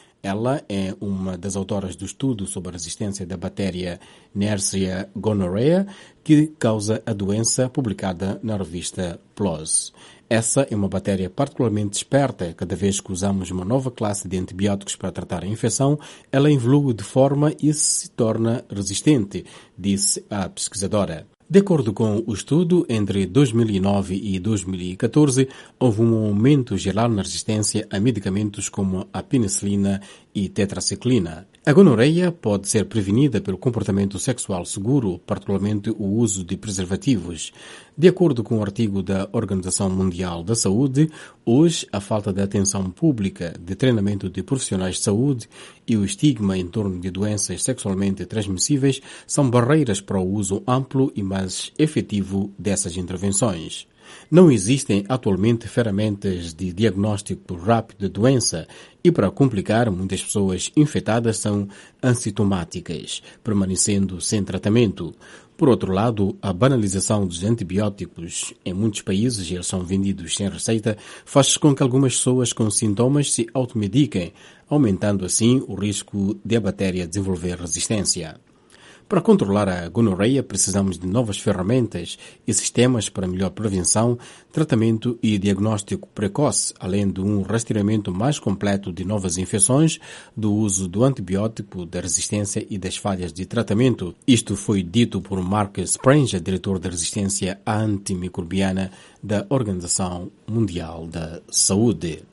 Ela é uma das autoras do estudo sobre a resistência da bactéria Neisseria gonorrhoeae, que causa a doença, publicada na revista PLOS. Essa é uma bactéria particularmente esperta. Cada vez que usamos uma nova classe de antibióticos para tratar a infecção, ela evolui de forma e se torna resistente, disse a pesquisadora. De acordo com o estudo, entre dois mil e nove e dois mil e catorze, houve um aumento geral na resistência a medicamentos como a penicilina e tetraciclina. A gonorreia pode ser prevenida pelo comportamento sexual seguro, particularmente o uso de preservativos. De acordo com o artigo da Organização Mundial da Saúde, hoje a falta de atenção pública, de treinamento de profissionais de saúde e o estigma em torno de doenças sexualmente transmissíveis são barreiras para o uso amplo e mais efetivo dessas intervenções. Não existem atualmente ferramentas de diagnóstico rápido de doença e, para complicar, muitas pessoas infectadas são assintomáticas, permanecendo sem tratamento. Por outro lado, a banalização dos antibióticos, em muitos países eles são vendidos sem receita, faz com que algumas pessoas com sintomas se automediquem, aumentando assim o risco de a bactéria desenvolver resistência. Para controlar a gonorreia, precisamos de novas ferramentas e sistemas para melhor prevenção, tratamento e diagnóstico precoce, além de um rastreamento mais completo de novas infecções, do uso do antibiótico, da resistência e das falhas de tratamento. Isto foi dito por Mark Spranger, diretor da resistência antimicrobiana da Organização Mundial da Saúde.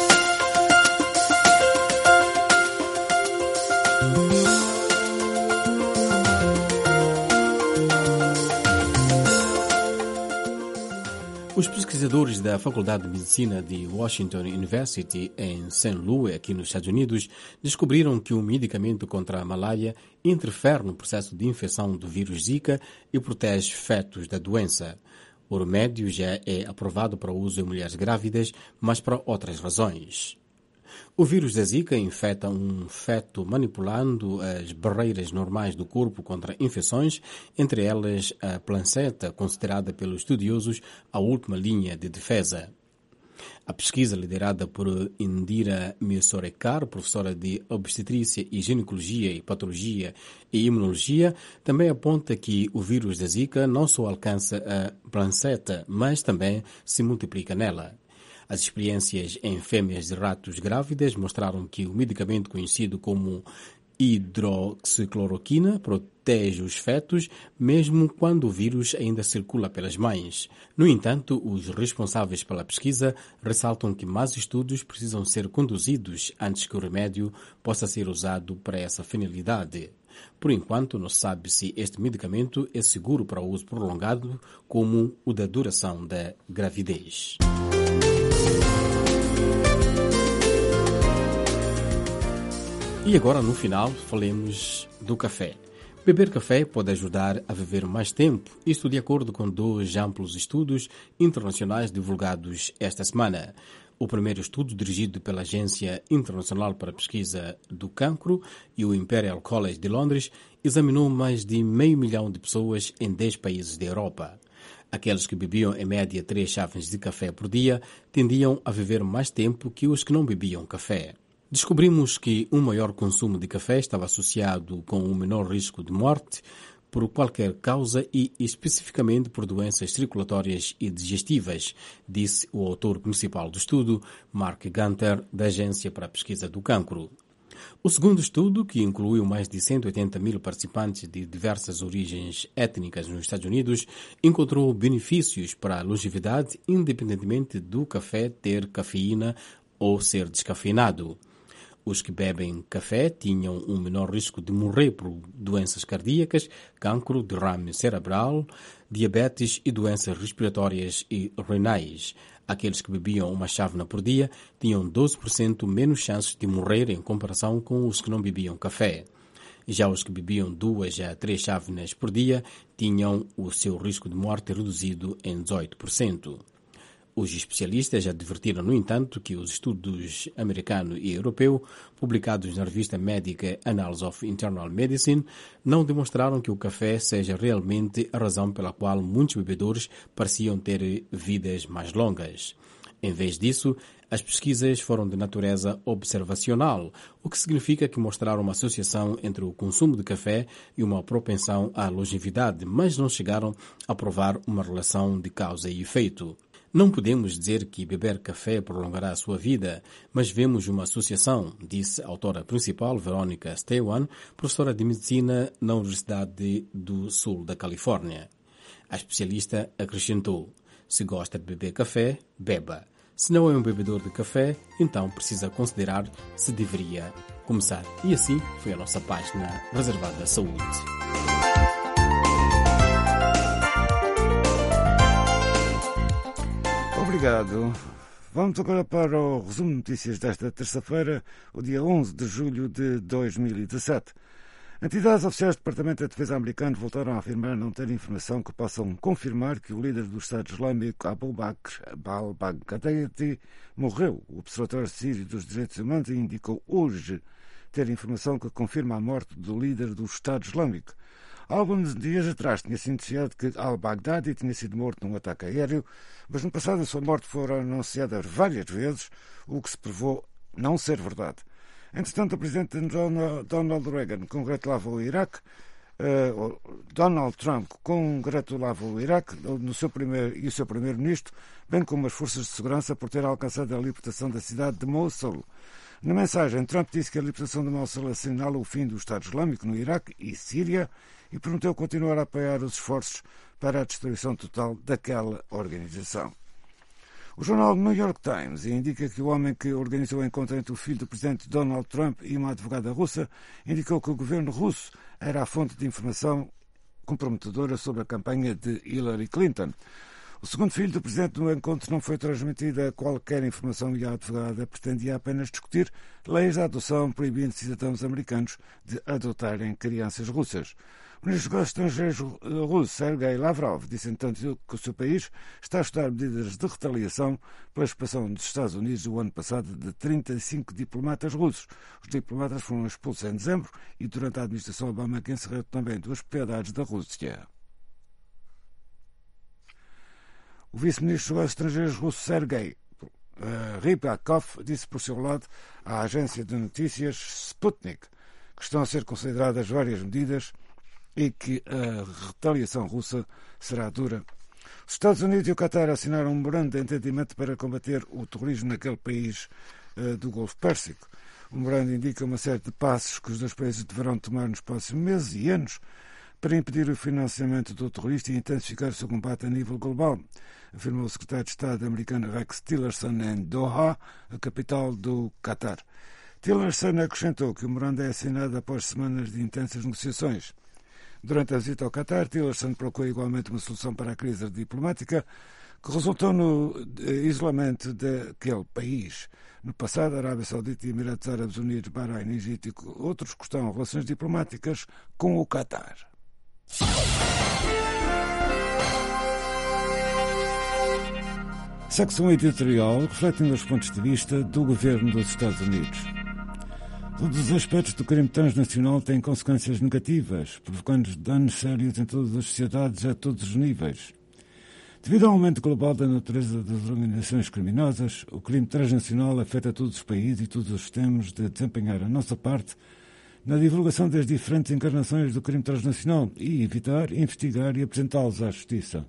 Os pesquisadores da Faculdade de Medicina de Washington University, em Saint Louis, aqui nos Estados Unidos, descobriram que um medicamento contra a malária interfere no processo de infecção do vírus Zika e protege fetos da doença. O remédio já é aprovado para uso em mulheres grávidas, mas para outras razões. O vírus da Zika infecta um feto manipulando as barreiras normais do corpo contra infecções, entre elas a placenta, considerada pelos estudiosos a última linha de defesa. A pesquisa, liderada por Indira Mesorekar, professora de obstetrícia e ginecologia e patologia e imunologia, também aponta que o vírus da Zika não só alcança a placenta, mas também se multiplica nela. As experiências em fêmeas de ratos grávidas mostraram que o medicamento conhecido como hidroxicloroquina protege os fetos, mesmo quando o vírus ainda circula pelas mães. No entanto, os responsáveis pela pesquisa ressaltam que mais estudos precisam ser conduzidos antes que o remédio possa ser usado para essa finalidade. Por enquanto, não se sabe se este medicamento é seguro para o uso prolongado, como o da duração da gravidez. E agora, no final, falemos do café. Beber café pode ajudar a viver mais tempo, isto de acordo com dois amplos estudos internacionais divulgados esta semana. O primeiro estudo, dirigido pela Agência Internacional para a Pesquisa do Cancro e o Imperial College de Londres, examinou mais de meio milhão de pessoas em dez países da Europa. Aqueles que bebiam em média três chávenas de café por dia tendiam a viver mais tempo que os que não bebiam café. Descobrimos que um maior consumo de café estava associado com um menor risco de morte por qualquer causa e especificamente por doenças circulatórias e digestivas, disse o autor principal do estudo, Mark Gunter, da Agência para a Pesquisa do Cancro. O segundo estudo, que incluiu mais de cento e oitenta mil participantes de diversas origens étnicas nos Estados Unidos, encontrou benefícios para a longevidade independentemente do café ter cafeína ou ser descafeinado. Os que bebem café tinham um menor risco de morrer por doenças cardíacas, cancro, derrame cerebral, diabetes e doenças respiratórias e renais. Aqueles que bebiam uma chávena por dia tinham doze por cento menos chances de morrer em comparação com os que não bebiam café. Já os que bebiam duas a três chávenas por dia tinham o seu risco de morte reduzido em dezoito por cento. Os especialistas advertiram, no entanto, que os estudos americano e europeu, publicados na revista médica Annals of Internal Medicine, não demonstraram que o café seja realmente a razão pela qual muitos bebedores pareciam ter vidas mais longas. Em vez disso, as pesquisas foram de natureza observacional, o que significa que mostraram uma associação entre o consumo de café e uma propensão à longevidade, mas não chegaram a provar uma relação de causa e efeito. Não podemos dizer que beber café prolongará a sua vida, mas vemos uma associação, disse a autora principal, Veronica Stewan, professora de medicina na Universidade do Sul da Califórnia. A especialista acrescentou: se gosta de beber café, beba. Se não é um bebedor de café, então precisa considerar se deveria começar. E assim foi a nossa página reservada à saúde. Obrigado. Vamos agora para o resumo de notícias desta terça-feira, o dia onze de julho de dois mil e dezassete. Entidades oficiais do Departamento da Defesa americano voltaram a afirmar não ter informação que possam confirmar que o líder do Estado Islâmico, Abu Bakr al-Baghdadi, morreu. O Observatório Sírio dos Direitos Humanos indicou hoje ter informação que confirma a morte do líder do Estado Islâmico. Há alguns dias atrás tinha-se anunciado que al-Baghdadi tinha sido morto num ataque aéreo, mas no passado a sua morte foi anunciada várias vezes, o que se provou não ser verdade. Entretanto, o presidente Donald Reagan congratulava o Iraque Uh, Donald Trump congratulava o Iraque no seu primeiro, e o seu primeiro-ministro, bem como as forças de segurança, por ter alcançado a libertação da cidade de Mosul. Na mensagem, Trump disse que a libertação de Mosul assinala o fim do Estado Islâmico no Iraque e Síria e prometeu continuar a apoiar os esforços para a destruição total daquela organização. O jornal New York Times indica que o homem que organizou o encontro entre o filho do presidente Donald Trump e uma advogada russa indicou que o governo russo era a fonte de informação comprometedora sobre a campanha de Hillary Clinton. O segundo filho do presidente no encontro não foi transmitida qualquer informação e a advogada pretendia apenas discutir leis de adoção proibindo cidadãos americanos de adotarem crianças russas. O ministro dos Estrangeiros russo, Sergei Lavrov, disse entanto que o seu país está a estudar medidas de retaliação pela expulsão dos Estados Unidos o ano passado de trinta e cinco diplomatas russos. Os diplomatas foram expulsos em dezembro e durante a administração Obama, que encerrou também duas propriedades da Rússia. O vice-ministro dos Estrangeiros russo, Sergei uh, Rybakov, disse por seu lado à agência de notícias Sputnik que estão a ser consideradas várias medidas e que a retaliação russa será dura. Os Estados Unidos e o Qatar assinaram um memorando de entendimento para combater o terrorismo naquele país uh, do Golfo Pérsico. O memorando indica uma série de passos que os dois países deverão tomar nos próximos meses e anos para impedir o financiamento do terrorista e intensificar o seu combate a nível global, afirmou o secretário de Estado americano Rex Tillerson em Doha, a capital do Qatar. Tillerson acrescentou que o memorando é assinado após semanas de intensas negociações. Durante a visita ao Qatar, Tillerson procurou igualmente uma solução para a crise diplomática que resultou no isolamento daquele país. No passado, a Arábia Saudita e Emirados Árabes Unidos, Bahrein e Egito e outros cortaram relações diplomáticas com o Qatar. Secção editorial refletindo os pontos de vista do governo dos Estados Unidos. Todos os aspectos do crime transnacional têm consequências negativas, provocando danos sérios em todas as sociedades a todos os níveis. Devido ao aumento global da natureza das organizações criminosas, o crime transnacional afeta todos os países e todos os temos de desempenhar a nossa parte na divulgação das diferentes encarnações do crime transnacional e evitar, investigar e apresentá-los à justiça.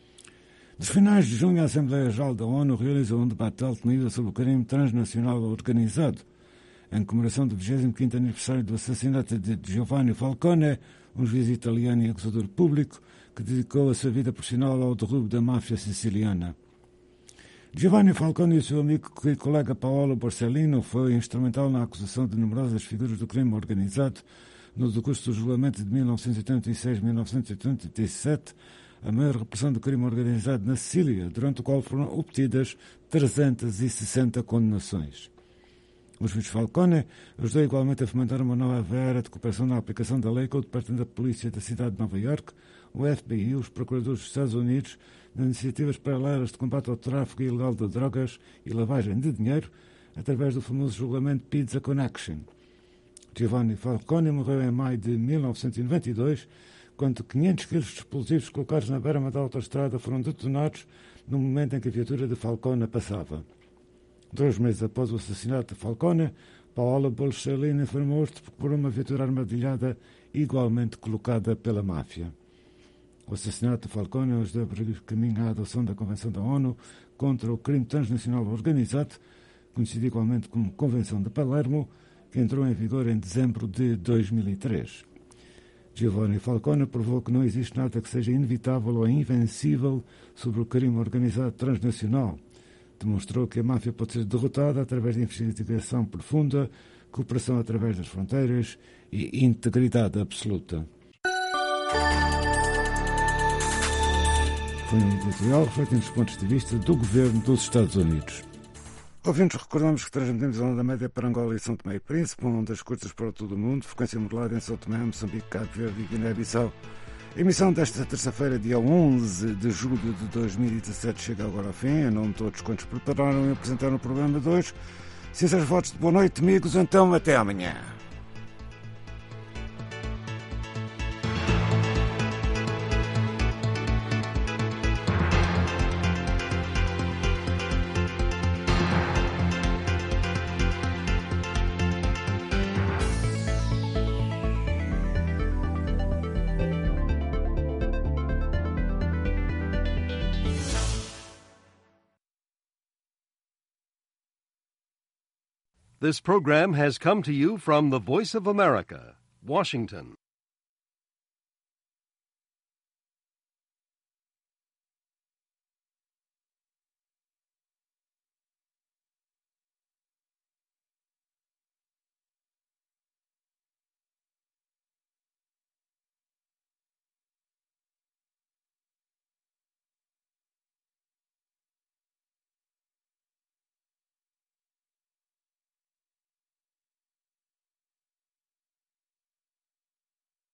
Nos finais de junho, a Assembleia Geral da ONU realizou um debate de alto nível sobre o crime transnacional organizado, em comemoração do vigésimo quinto aniversário do assassinato de Giovanni Falcone, um juiz italiano e acusador público que dedicou a sua vida profissional ao derrubo da máfia siciliana. Giovanni Falcone e o seu amigo e colega Paolo Borsellino foi instrumental na acusação de numerosas figuras do crime organizado no decurso do julgamento de mil novecentos e oitenta e seis a mil novecentos e oitenta e sete, a maior repressão do crime organizado na Sicília, durante o qual foram obtidas trezentas e sessenta condenações. O juiz Falcone ajudou igualmente a fomentar uma nova era de cooperação na aplicação da lei com o Departamento da Polícia da cidade de Nova Iorque, o F B I e os procuradores dos Estados Unidos nas iniciativas paralelas de combate ao tráfico ilegal de drogas e lavagem de dinheiro através do famoso julgamento Pizza Connection. Giovanni Falcone morreu em maio de mil novecentos e noventa e dois, quando quinhentos quilos de explosivos colocados na berma da autoestrada foram detonados no momento em que a viatura de Falcone passava. Dois meses após o assassinato de Falcone, Paolo Borsellino informou-se por uma viatura armadilhada igualmente colocada pela máfia. O assassinato de Falcone ajudou a abrir caminho à adoção da Convenção da ONU contra o crime transnacional organizado, conhecida igualmente como Convenção de Palermo, que entrou em vigor em dezembro de dois mil e três. Giovanni Falcone provou que não existe nada que seja inevitável ou invencível sobre o crime organizado transnacional. Demonstrou que a máfia pode ser derrotada através de investigação profunda, cooperação através das fronteiras e integridade absoluta. Foi um editorial refletindo os pontos de vista do governo dos Estados Unidos. Ouvintes, recordamos que transmitimos a onda média para Angola e São Tomé e Príncipe, ondas curtas para todo o mundo, frequência modulada em São Tomé, Moçambique, Cabo Verde e Guiné-Bissau. A emissão desta terça-feira, dia onze de julho de dois mil e dezassete, chega agora ao fim. Em nome de todos quantos prepararam e apresentaram o programa de hoje. Sinceros votos de boa noite, amigos. Então, até amanhã. This program has come to you from the Voice of America, Washington.